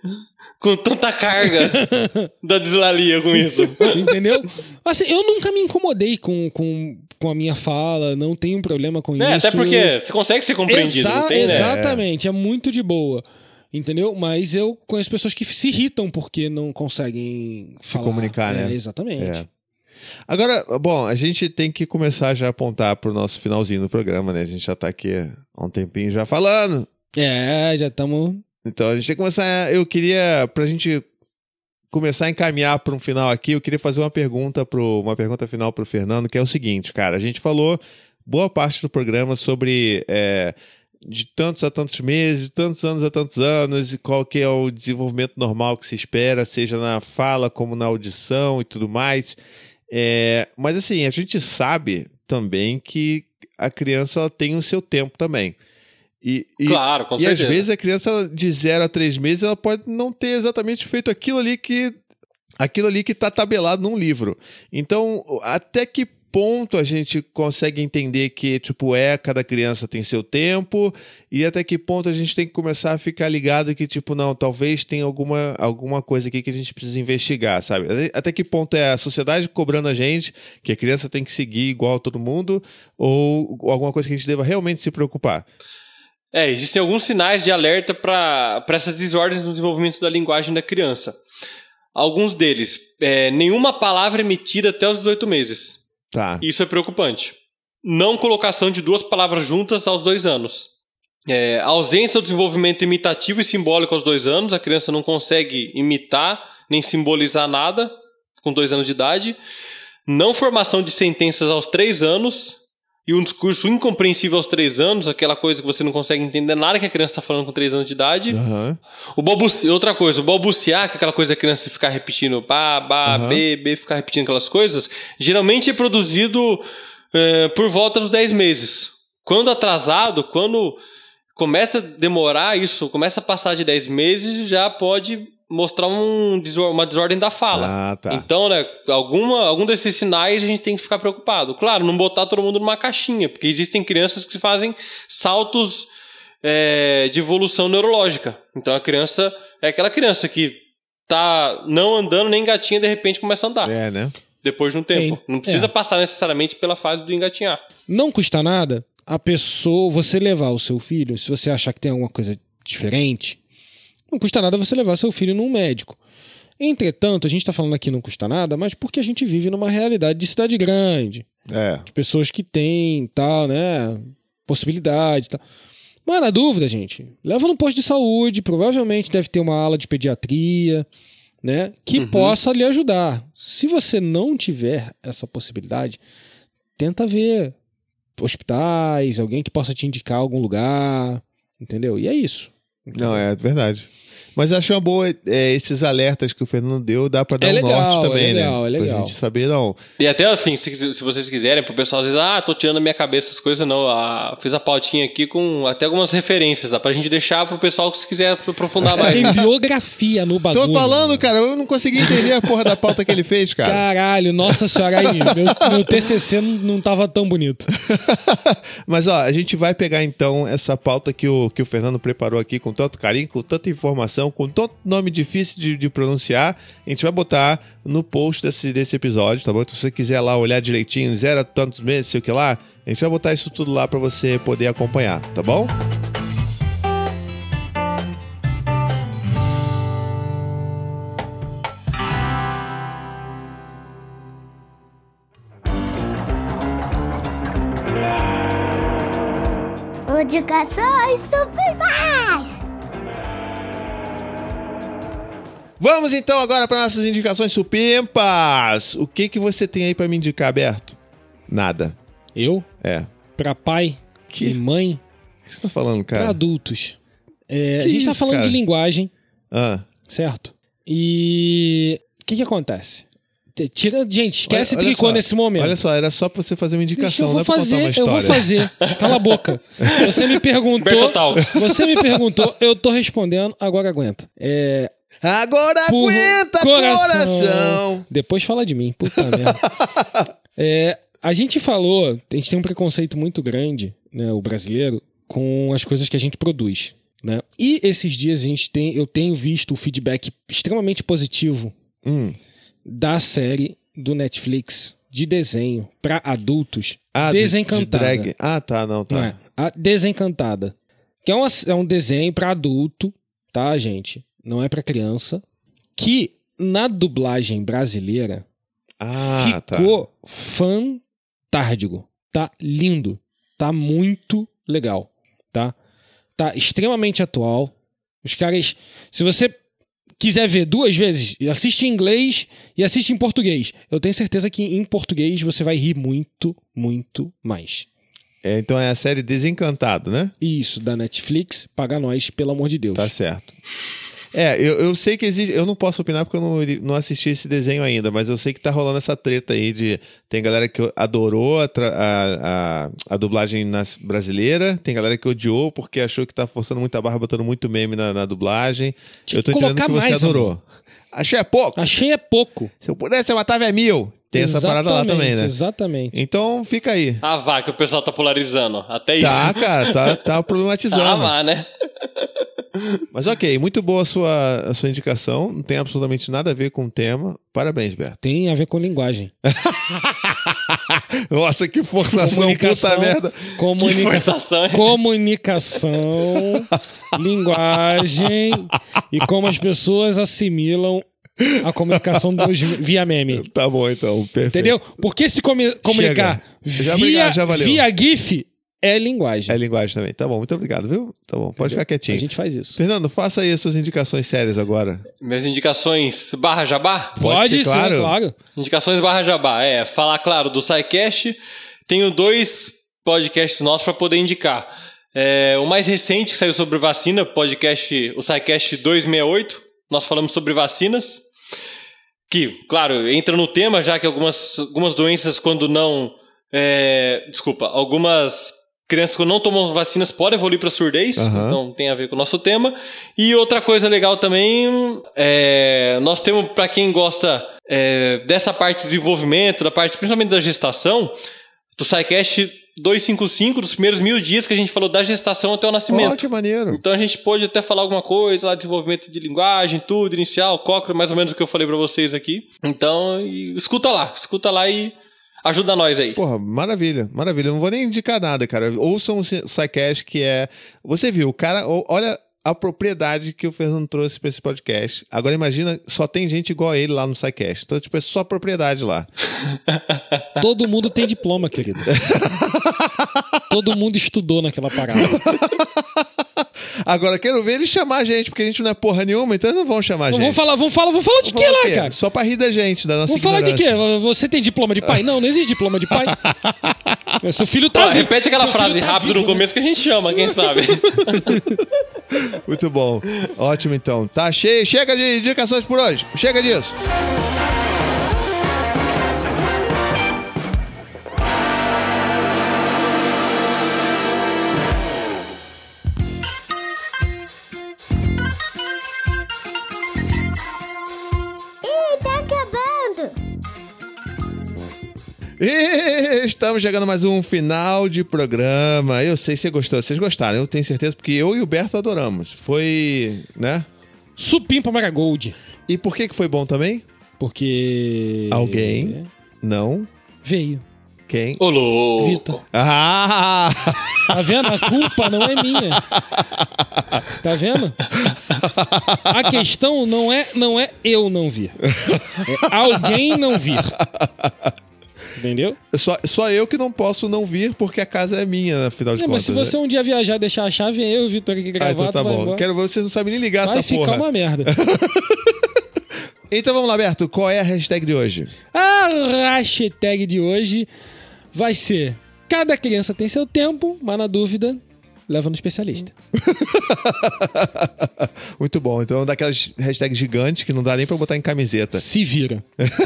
D: com tanta carga da dislalia com isso.
C: Entendeu? Assim, eu nunca me incomodei com, com, com a minha fala, não tenho problema com
D: É,
C: isso.
D: até porque você consegue ser compreendido,
C: Exa-
D: não tem, né?
C: Exatamente, é muito de boa. Entendeu? Mas eu conheço pessoas que se irritam porque não conseguem
B: Se
C: falar.
B: comunicar,
C: É,
B: né?
C: exatamente.
B: É. Agora, bom, a gente tem que começar já a apontar pro nosso finalzinho do programa, né? A gente já tá aqui há um tempinho já falando.
C: É, já estamos...
B: Então a gente tem que começar. Eu queria, pra gente começar a encaminhar para um final aqui, eu queria fazer uma pergunta pro, uma pergunta final pro Fernando, que é o seguinte, cara. A gente falou boa parte do programa sobre é, de tantos a tantos meses, de tantos anos a tantos anos, e qual que é o desenvolvimento normal que se espera, seja na fala como na audição e tudo mais. É, mas assim, a gente sabe também que a criança ela tem o seu tempo também. E, e,
D: Claro, com
B: e
D: certeza.
B: às vezes a criança ela, de zero a três meses ela pode não ter exatamente feito aquilo ali que aquilo ali que está tabelado num livro. Então, até que ponto a gente consegue entender que, tipo, é, cada criança tem seu tempo, e até que ponto a gente tem que começar a ficar ligado que, tipo, não, talvez tenha alguma, alguma coisa aqui que a gente precisa investigar, sabe? Até que ponto é a sociedade cobrando a gente que a criança tem que seguir igual a todo mundo, ou alguma coisa que a gente deva realmente se preocupar?
D: É, existem alguns sinais de alerta para essas desordens no desenvolvimento da linguagem da criança. Alguns deles, é, nenhuma palavra emitida até os dezoito meses.
B: Tá.
D: Isso é preocupante. Não colocação de duas palavras juntas aos dois anos. É, ausência do desenvolvimento imitativo e simbólico aos dois anos. A criança não consegue imitar nem simbolizar nada com dois anos de idade. Não formação de sentenças aos três anos. E um discurso incompreensível aos três anos, aquela coisa que você não consegue entender nada que a criança está falando com três anos de idade.
B: Uhum.
D: O balbuci... Outra coisa, o balbuciar, que é aquela coisa que a criança ficar repetindo ba, ba,
B: Uhum.
D: be, be, ficar repetindo aquelas coisas, geralmente é produzido é, por volta dos dez meses. Quando atrasado, quando começa a demorar isso, começa a passar de dez meses, já pode mostrar um desor... uma desordem da fala.
B: Ah, tá.
D: Então, né, alguma, algum desses sinais a gente tem que ficar preocupado. Claro, não botar todo mundo numa caixinha, porque existem crianças que fazem saltos é, de evolução neurológica. Então a criança é aquela criança que tá não andando nem engatinha, de repente começa a andar.
B: É, né?
D: Depois de um tempo.
C: É,
D: Não precisa
C: é.
D: passar necessariamente pela fase do engatinhar.
C: Não custa nada a pessoa, você levar o seu filho, se você achar que tem alguma coisa diferente, não custa nada você levar seu filho num médico. Entretanto, a gente tá falando aqui não custa nada, mas porque a gente vive numa realidade de cidade grande,
B: É.
C: de pessoas que têm tal, né, possibilidade e tal. Mas na dúvida, gente, leva no posto de saúde, provavelmente deve ter uma ala de pediatria, né, que
D: Uhum.
C: possa lhe ajudar. Se você não tiver essa possibilidade, tenta ver hospitais, alguém que possa te indicar algum lugar, entendeu? E é isso.
B: Não, é verdade. Mas eu acho uma boa é, esses alertas que o Fernando deu, dá pra dar
C: É
B: um
C: legal,
B: norte
C: é
B: também,
C: legal,
B: né?
C: é legal.
B: Pra gente saber, não.
D: E até assim, se, se vocês quiserem, pro pessoal dizer, ah, tô tirando da minha cabeça as coisas, não. Ah, fiz a pautinha aqui com até algumas referências, dá pra gente deixar pro pessoal que se quiser aprofundar mais.
C: Tem biografia no bagulho.
B: Tô falando, cara, eu não consegui entender a porra da pauta que ele fez, cara.
C: Caralho, nossa senhora, aí, meu, meu T C C não, não tava tão bonito.
B: Mas, ó, a gente vai pegar, então, essa pauta que o, que o Fernando preparou aqui com tanto carinho, com tanta informação, com tanto nome difícil de, de pronunciar. A gente vai botar no post desse, desse episódio, tá bom? Então, se você quiser lá olhar direitinho, zero a tantos meses, sei o que lá, a gente vai botar isso tudo lá pra você poder acompanhar, tá bom?
A: Educações super mais!
B: Vamos então agora para nossas indicações supimpas. O que que você tem aí para me indicar, Berto? Nada.
C: Eu?
B: É.
C: Pra pai
B: Que?
C: e mãe,
B: O que você tá falando, cara?
C: pra adultos. É, a
B: Que
C: gente tá
B: isso,
C: falando
B: cara?
C: de linguagem,
B: Ah.
C: certo? E o que que acontece? Te- Tira, gente, esquece
B: Olha- olha
C: tricô
B: só,
C: nesse momento.
B: Olha só, era só pra você fazer uma
C: Bicho,
B: indicação,
C: eu
B: não
C: vou
B: é pra contar
C: fazer,
B: uma
C: eu
B: história.
C: vou fazer. Cala a boca. Você me perguntou.
D: Berto Talks.
C: Você me perguntou, eu tô respondendo, agora aguenta. É.
B: Agora
C: por
B: aguenta, coração!
C: Depois fala de mim, puta merda. É, a gente falou, a gente tem um preconceito muito grande, né, o brasileiro, com as coisas que a gente produz, né? E esses dias a gente tem, eu tenho visto o feedback extremamente positivo
B: Hum.
C: da série do Netflix de desenho pra adultos,
B: Ah, de-
C: Desencantada.
B: de drag. Ah, tá, não, tá.
C: Não é? A Desencantada. Que é, uma- é um desenho pra adulto, tá, gente? Não é pra criança. Que na dublagem brasileira
B: Ah, tá.
C: ficou fantástico. Tá lindo. Tá muito legal. Tá? Tá extremamente atual. Os caras. Se você quiser ver duas vezes, assiste em inglês e assiste em português. Eu tenho certeza que em português você vai rir muito, muito mais.
B: É, então é a série Desencantado, né?
C: Isso, da Netflix, paga nós, pelo amor de Deus.
B: Tá certo. É, eu, eu sei que existe. Eu não posso opinar porque eu não, não assisti esse desenho ainda, mas eu sei que tá rolando essa treta aí de. Tem galera que adorou a, tra- a, a, a dublagem nas- brasileira, tem galera que odiou porque achou que tá forçando muita barra, botando muito meme na, na dublagem.
C: Tinha
B: eu tô
C: que
B: entendendo que
C: colocar
B: você
C: mais,
B: adorou. Achei é pouco.
C: Achei é pouco.
B: Se eu pudesse, eu matava é mil. Tem essa parada lá também, né?
C: Exatamente.
B: Então fica aí.
D: Ah, vá, que o pessoal tá polarizando. Até isso.
B: Tá, cara, tá, tá problematizando.
D: Ah, vá, né?
B: Mas ok, muito boa a sua, a sua indicação. Não tem absolutamente nada a ver com o tema. Parabéns, Berto.
C: Tem a ver com linguagem.
B: Nossa, que forçação,
C: Comunicação,
B: puta merda.
C: comunica-
D: Que forçação, hein?
C: Comunicação, linguagem e como as pessoas assimilam a comunicação dos, via meme.
B: Tá bom, então. Perfeito.
C: Entendeu? Porque se comi- comunicar
B: Já
C: via,
B: obrigado, já valeu.
C: via GIF é linguagem.
B: É linguagem também. Tá bom, muito obrigado, viu? Tá bom, pode ficar
C: A
B: quietinho.
C: gente faz isso.
B: Fernando, faça aí as suas indicações sérias agora.
D: Minhas indicações barra jabá?
B: Pode ser,
C: ser,
B: claro.
C: claro.
D: Indicações barra jabá. É, falar, claro, do SciCast. Tenho dois podcasts nossos para poder indicar. É, o mais recente que saiu sobre vacina, podcast, o SciCast duzentos e sessenta e oito. Nós falamos sobre vacinas. Que, claro, entra no tema, já que algumas, algumas doenças, quando não... É, desculpa, algumas crianças que não tomam vacinas podem evoluir para surdez.
B: Aham.
D: Então tem a ver com o nosso tema. E outra coisa legal também, é, nós temos, para quem gosta é, dessa parte de desenvolvimento, da parte principalmente da gestação, do SciCast duzentos e cinquenta e cinco, dos primeiros mil dias que a gente falou da gestação até o nascimento.
B: Oh, que maneiro.
D: Então a gente pode até falar alguma coisa lá, desenvolvimento de linguagem, tudo, inicial, cócleo, mais ou menos o que eu falei pra vocês aqui. Então, e, escuta lá, escuta lá e ajuda nós aí.
B: Porra, maravilha, maravilha. Eu não vou nem indicar nada, cara. Ouçam o SciCast, que é... Você viu, o cara... o- Olha a propriedade que o Fernando trouxe pra esse podcast. Agora imagina, só tem gente igual a ele lá no SciCast. Então, tipo, é só propriedade lá.
C: Todo mundo tem diploma, querido. Todo mundo estudou naquela parada.
B: Agora, quero ver ele chamar a gente, porque a gente não é porra nenhuma, então eles não vão chamar a gente.
C: Vamos falar, vamos falar, vamos falar de
B: Vamos
C: que
B: falar o
C: lá,
B: quê?
C: cara?
B: Só pra rir da gente, da nossa
C: Vamos falar de quê?
B: ignorância.
C: Você tem diploma de pai? Não, não existe diploma de pai. Seu filho tá
D: Ó,
C: vivo.
D: repete aquela
C: Seu filho
D: frase
C: tá
D: rápido
C: vivo,
D: no começo que a gente chama, quem sabe?
B: Muito bom. Ótimo, então. Tá cheio. Chega de indicações por hoje. Chega disso.
A: Ih, tá acabando.
B: E estamos chegando a mais um final de programa. Eu sei se você gostou. Vocês gostaram, eu tenho certeza, porque eu e o Berto adoramos. Foi, né?
C: Supimpa Marigold.
B: E por que que foi bom também?
C: Porque...
B: Alguém não.
C: Veio.
B: Quem?
D: Ô, louco.
C: Vitor.
B: Ah!
C: Tá vendo? A culpa não é minha. Tá vendo? A questão não é, não é eu não vir. É alguém não vir. Entendeu?
B: Só, só eu que não posso não vir porque a casa é minha, afinal de
C: Não,
B: contas.
C: mas se você
B: né?
C: um dia viajar e deixar a chave, eu e o Vitor aqui
B: Ah,
C: gravar,
B: então tá
C: tu vai
B: bom.
C: embora.
B: Quero ver, vocês não sabem nem ligar
C: Vai
B: essa
C: ficar
B: porra.
C: uma merda.
B: Então vamos lá, Berto. Qual é a hashtag de hoje?
C: A hashtag de hoje vai ser: cada criança tem seu tempo, mas na dúvida, leva no especialista.
B: Muito bom. Então, daquelas hashtags gigantes que não dá nem pra botar em camiseta.
C: Se vira.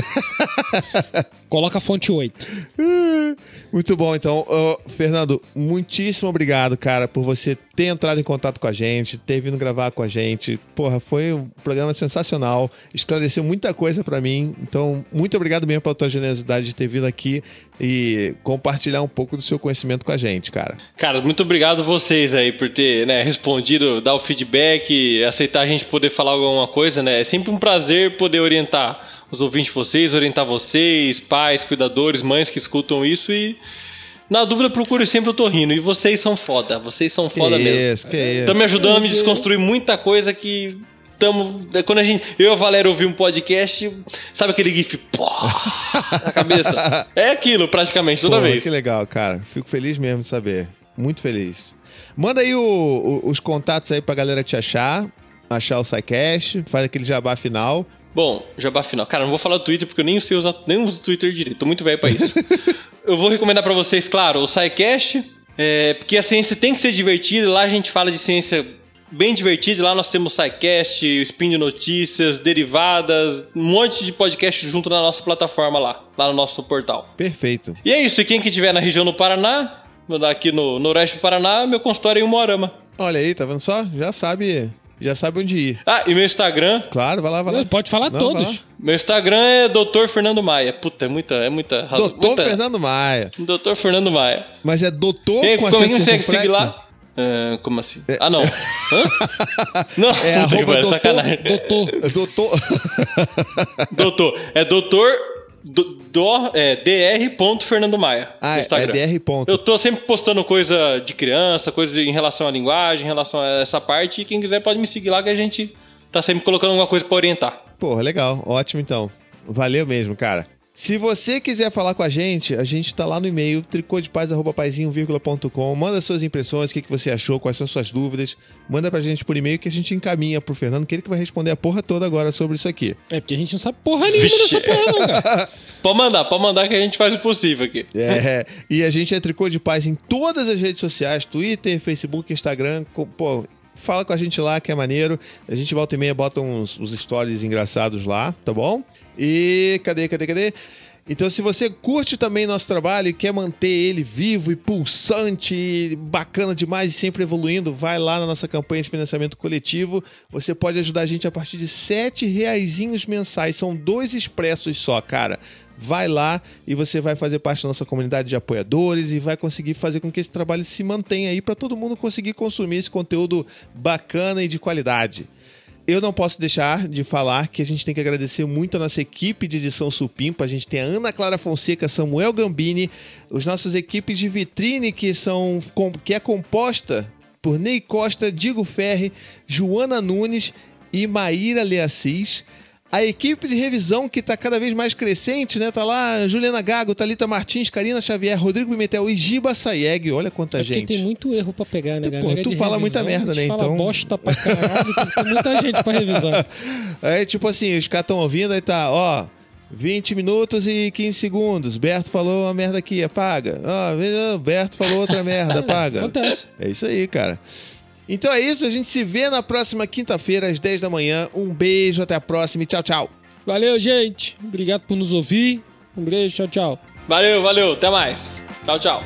C: Coloca a fonte oito.
B: Muito bom. Então, uh, Fernando, muitíssimo obrigado, cara, por você ter entrado em contato com a gente, ter vindo gravar com a gente. Porra, foi um programa sensacional. Esclareceu muita coisa pra mim. Então, muito obrigado mesmo pela tua generosidade de ter vindo aqui e compartilhar um pouco do seu conhecimento com a gente, cara.
D: Cara, muito obrigado vocês aí por ter, né, respondido, dar o feedback, aceitar a gente poder falar alguma coisa, né? É sempre um prazer poder orientar os ouvintes de vocês, orientar vocês, pais, cuidadores, mães que escutam isso e... Na dúvida, procure sempre o Torrino. E vocês são foda. Vocês são foda
B: que
D: mesmo.
B: Isso, que isso.
D: Estão me ajudando a me desconstruir muita coisa que... Tamo, quando a gente, eu e a Valéria ouvimos um podcast, sabe aquele gif pô, na cabeça? É aquilo, praticamente, toda
B: Pô,
D: vez.
B: Que legal, cara. Fico feliz mesmo de saber. Muito feliz. Manda aí o, o, os contatos aí pra galera te achar, achar o SciCast, faz aquele jabá final.
D: Bom, jabá final. Cara, não vou falar do Twitter porque eu nem sei usar, nem uso o Twitter direito. Tô muito velho pra isso. Eu vou recomendar pra vocês, claro, o SciCast, é, porque a ciência tem que ser divertida. Lá a gente fala de ciência bem divertida. Lá nós temos o SciCast, o Spin de Notícias, derivadas, um monte de podcast junto na nossa plataforma lá, lá no nosso portal.
B: Perfeito.
D: E é isso. E quem que estiver na região do Paraná, aqui no noroeste do Paraná, meu consultório é em Umuarama.
B: Olha aí, tá vendo só? Já sabe... Já sabe onde ir.
D: Ah, e meu Instagram...
B: Claro, vai lá, vai lá.
C: Pode falar
B: Não,
C: todos.
B: vai lá.
D: Meu Instagram é doutor Fernando Maia. Puta, é muita... É muita
B: doutor
D: muita...
B: Fernando Maia.
D: doutor Fernando Maia.
B: Mas é doutor
D: Quem,
B: com
D: como
B: acento
D: que você
B: circunflexo?
D: segue lá? Uh, como assim? Ah, não. Hã? Não,
B: É
D: puta que
B: arroba
D: pariu,
B: doutor-
D: sacanagem.
C: Doutor.
B: É doutor...
D: Doutor. É doutor... Do, do, é, dr. Fernando Maia.
B: Ah,
D: no Instagram.
B: é dr. ponto.
D: Eu tô sempre postando coisa de criança, coisa em relação à linguagem, em relação a essa parte. E quem quiser pode me seguir lá que a gente tá sempre colocando alguma coisa pra orientar.
B: Porra, legal. Ótimo, então. Valeu mesmo, cara. Se você quiser falar com a gente, a gente tá lá no e-mail tricodepaz arroba paizinho vírgula ponto com. Manda suas impressões, o que, que você achou, quais são suas dúvidas. Manda pra gente por e-mail que a gente encaminha pro Fernando, que ele que vai responder a porra toda agora sobre isso aqui.
C: É porque a gente não sabe porra nenhuma
D: Vixe.
C: dessa porra, não, cara.
D: Pode mandar, pode mandar que a gente faz o possível aqui.
B: É, e a gente é Tricô de Paz em todas as redes sociais, Twitter, Facebook, Instagram. co- Pô, fala com a gente lá que é maneiro. A gente volta e meia, bota uns, uns stories engraçados lá, tá bom? E cadê, cadê, cadê? Então, se você curte também nosso trabalho e quer manter ele vivo e pulsante, bacana demais e sempre evoluindo, vai lá na nossa campanha de financiamento coletivo. Você pode ajudar a gente a partir de sete reaisinhos mensais. São dois expressos só, cara. Vai lá e você vai fazer parte da nossa comunidade de apoiadores e vai conseguir fazer com que esse trabalho se mantenha aí para todo mundo conseguir consumir esse conteúdo bacana e de qualidade. Eu não posso deixar de falar que a gente tem que agradecer muito a nossa equipe de edição Supimpa. A gente tem a Ana Clara Fonseca, Samuel Gambini, as nossas equipes de vitrine que, são, que é composta por Ney Costa, Diego Ferri, Joana Nunes e Maíra Leassis. A equipe de revisão que tá cada vez mais crescente, né? Tá lá Juliana Gago, Thalita Martins, Karina Xavier, Rodrigo Pimentel e Giba Sayeg. Olha quanta
C: É porque
B: gente.
C: tem muito erro pra pegar, né,
B: Tu,
C: galera?
B: porra, tu
C: De
B: fala muita
C: revisão,
B: merda,
C: a gente
B: né,
C: fala
B: então-
C: bosta pra caralho, tem, tem muita gente pra revisar.
B: É tipo assim, os caras estão ouvindo, aí tá, ó, vinte minutos e quinze segundos. Berto falou uma merda aqui, apaga. Ó, Berto falou outra merda, apaga.
C: Acontece.
B: É isso aí, cara. Então é isso, a gente se vê na próxima quinta-feira, às dez da manhã. Um beijo, até a próxima e tchau, tchau.
C: Valeu, gente. Obrigado por nos ouvir. Um beijo, tchau, tchau.
D: Valeu, valeu. Até mais. Tchau, tchau.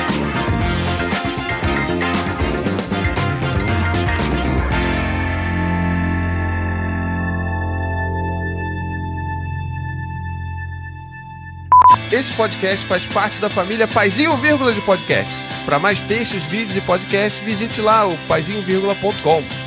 B: Esse podcast faz parte da família Paizinho Vírgula de Podcast. Para mais textos, vídeos e podcasts, visite lá o paizinho vírgula ponto com.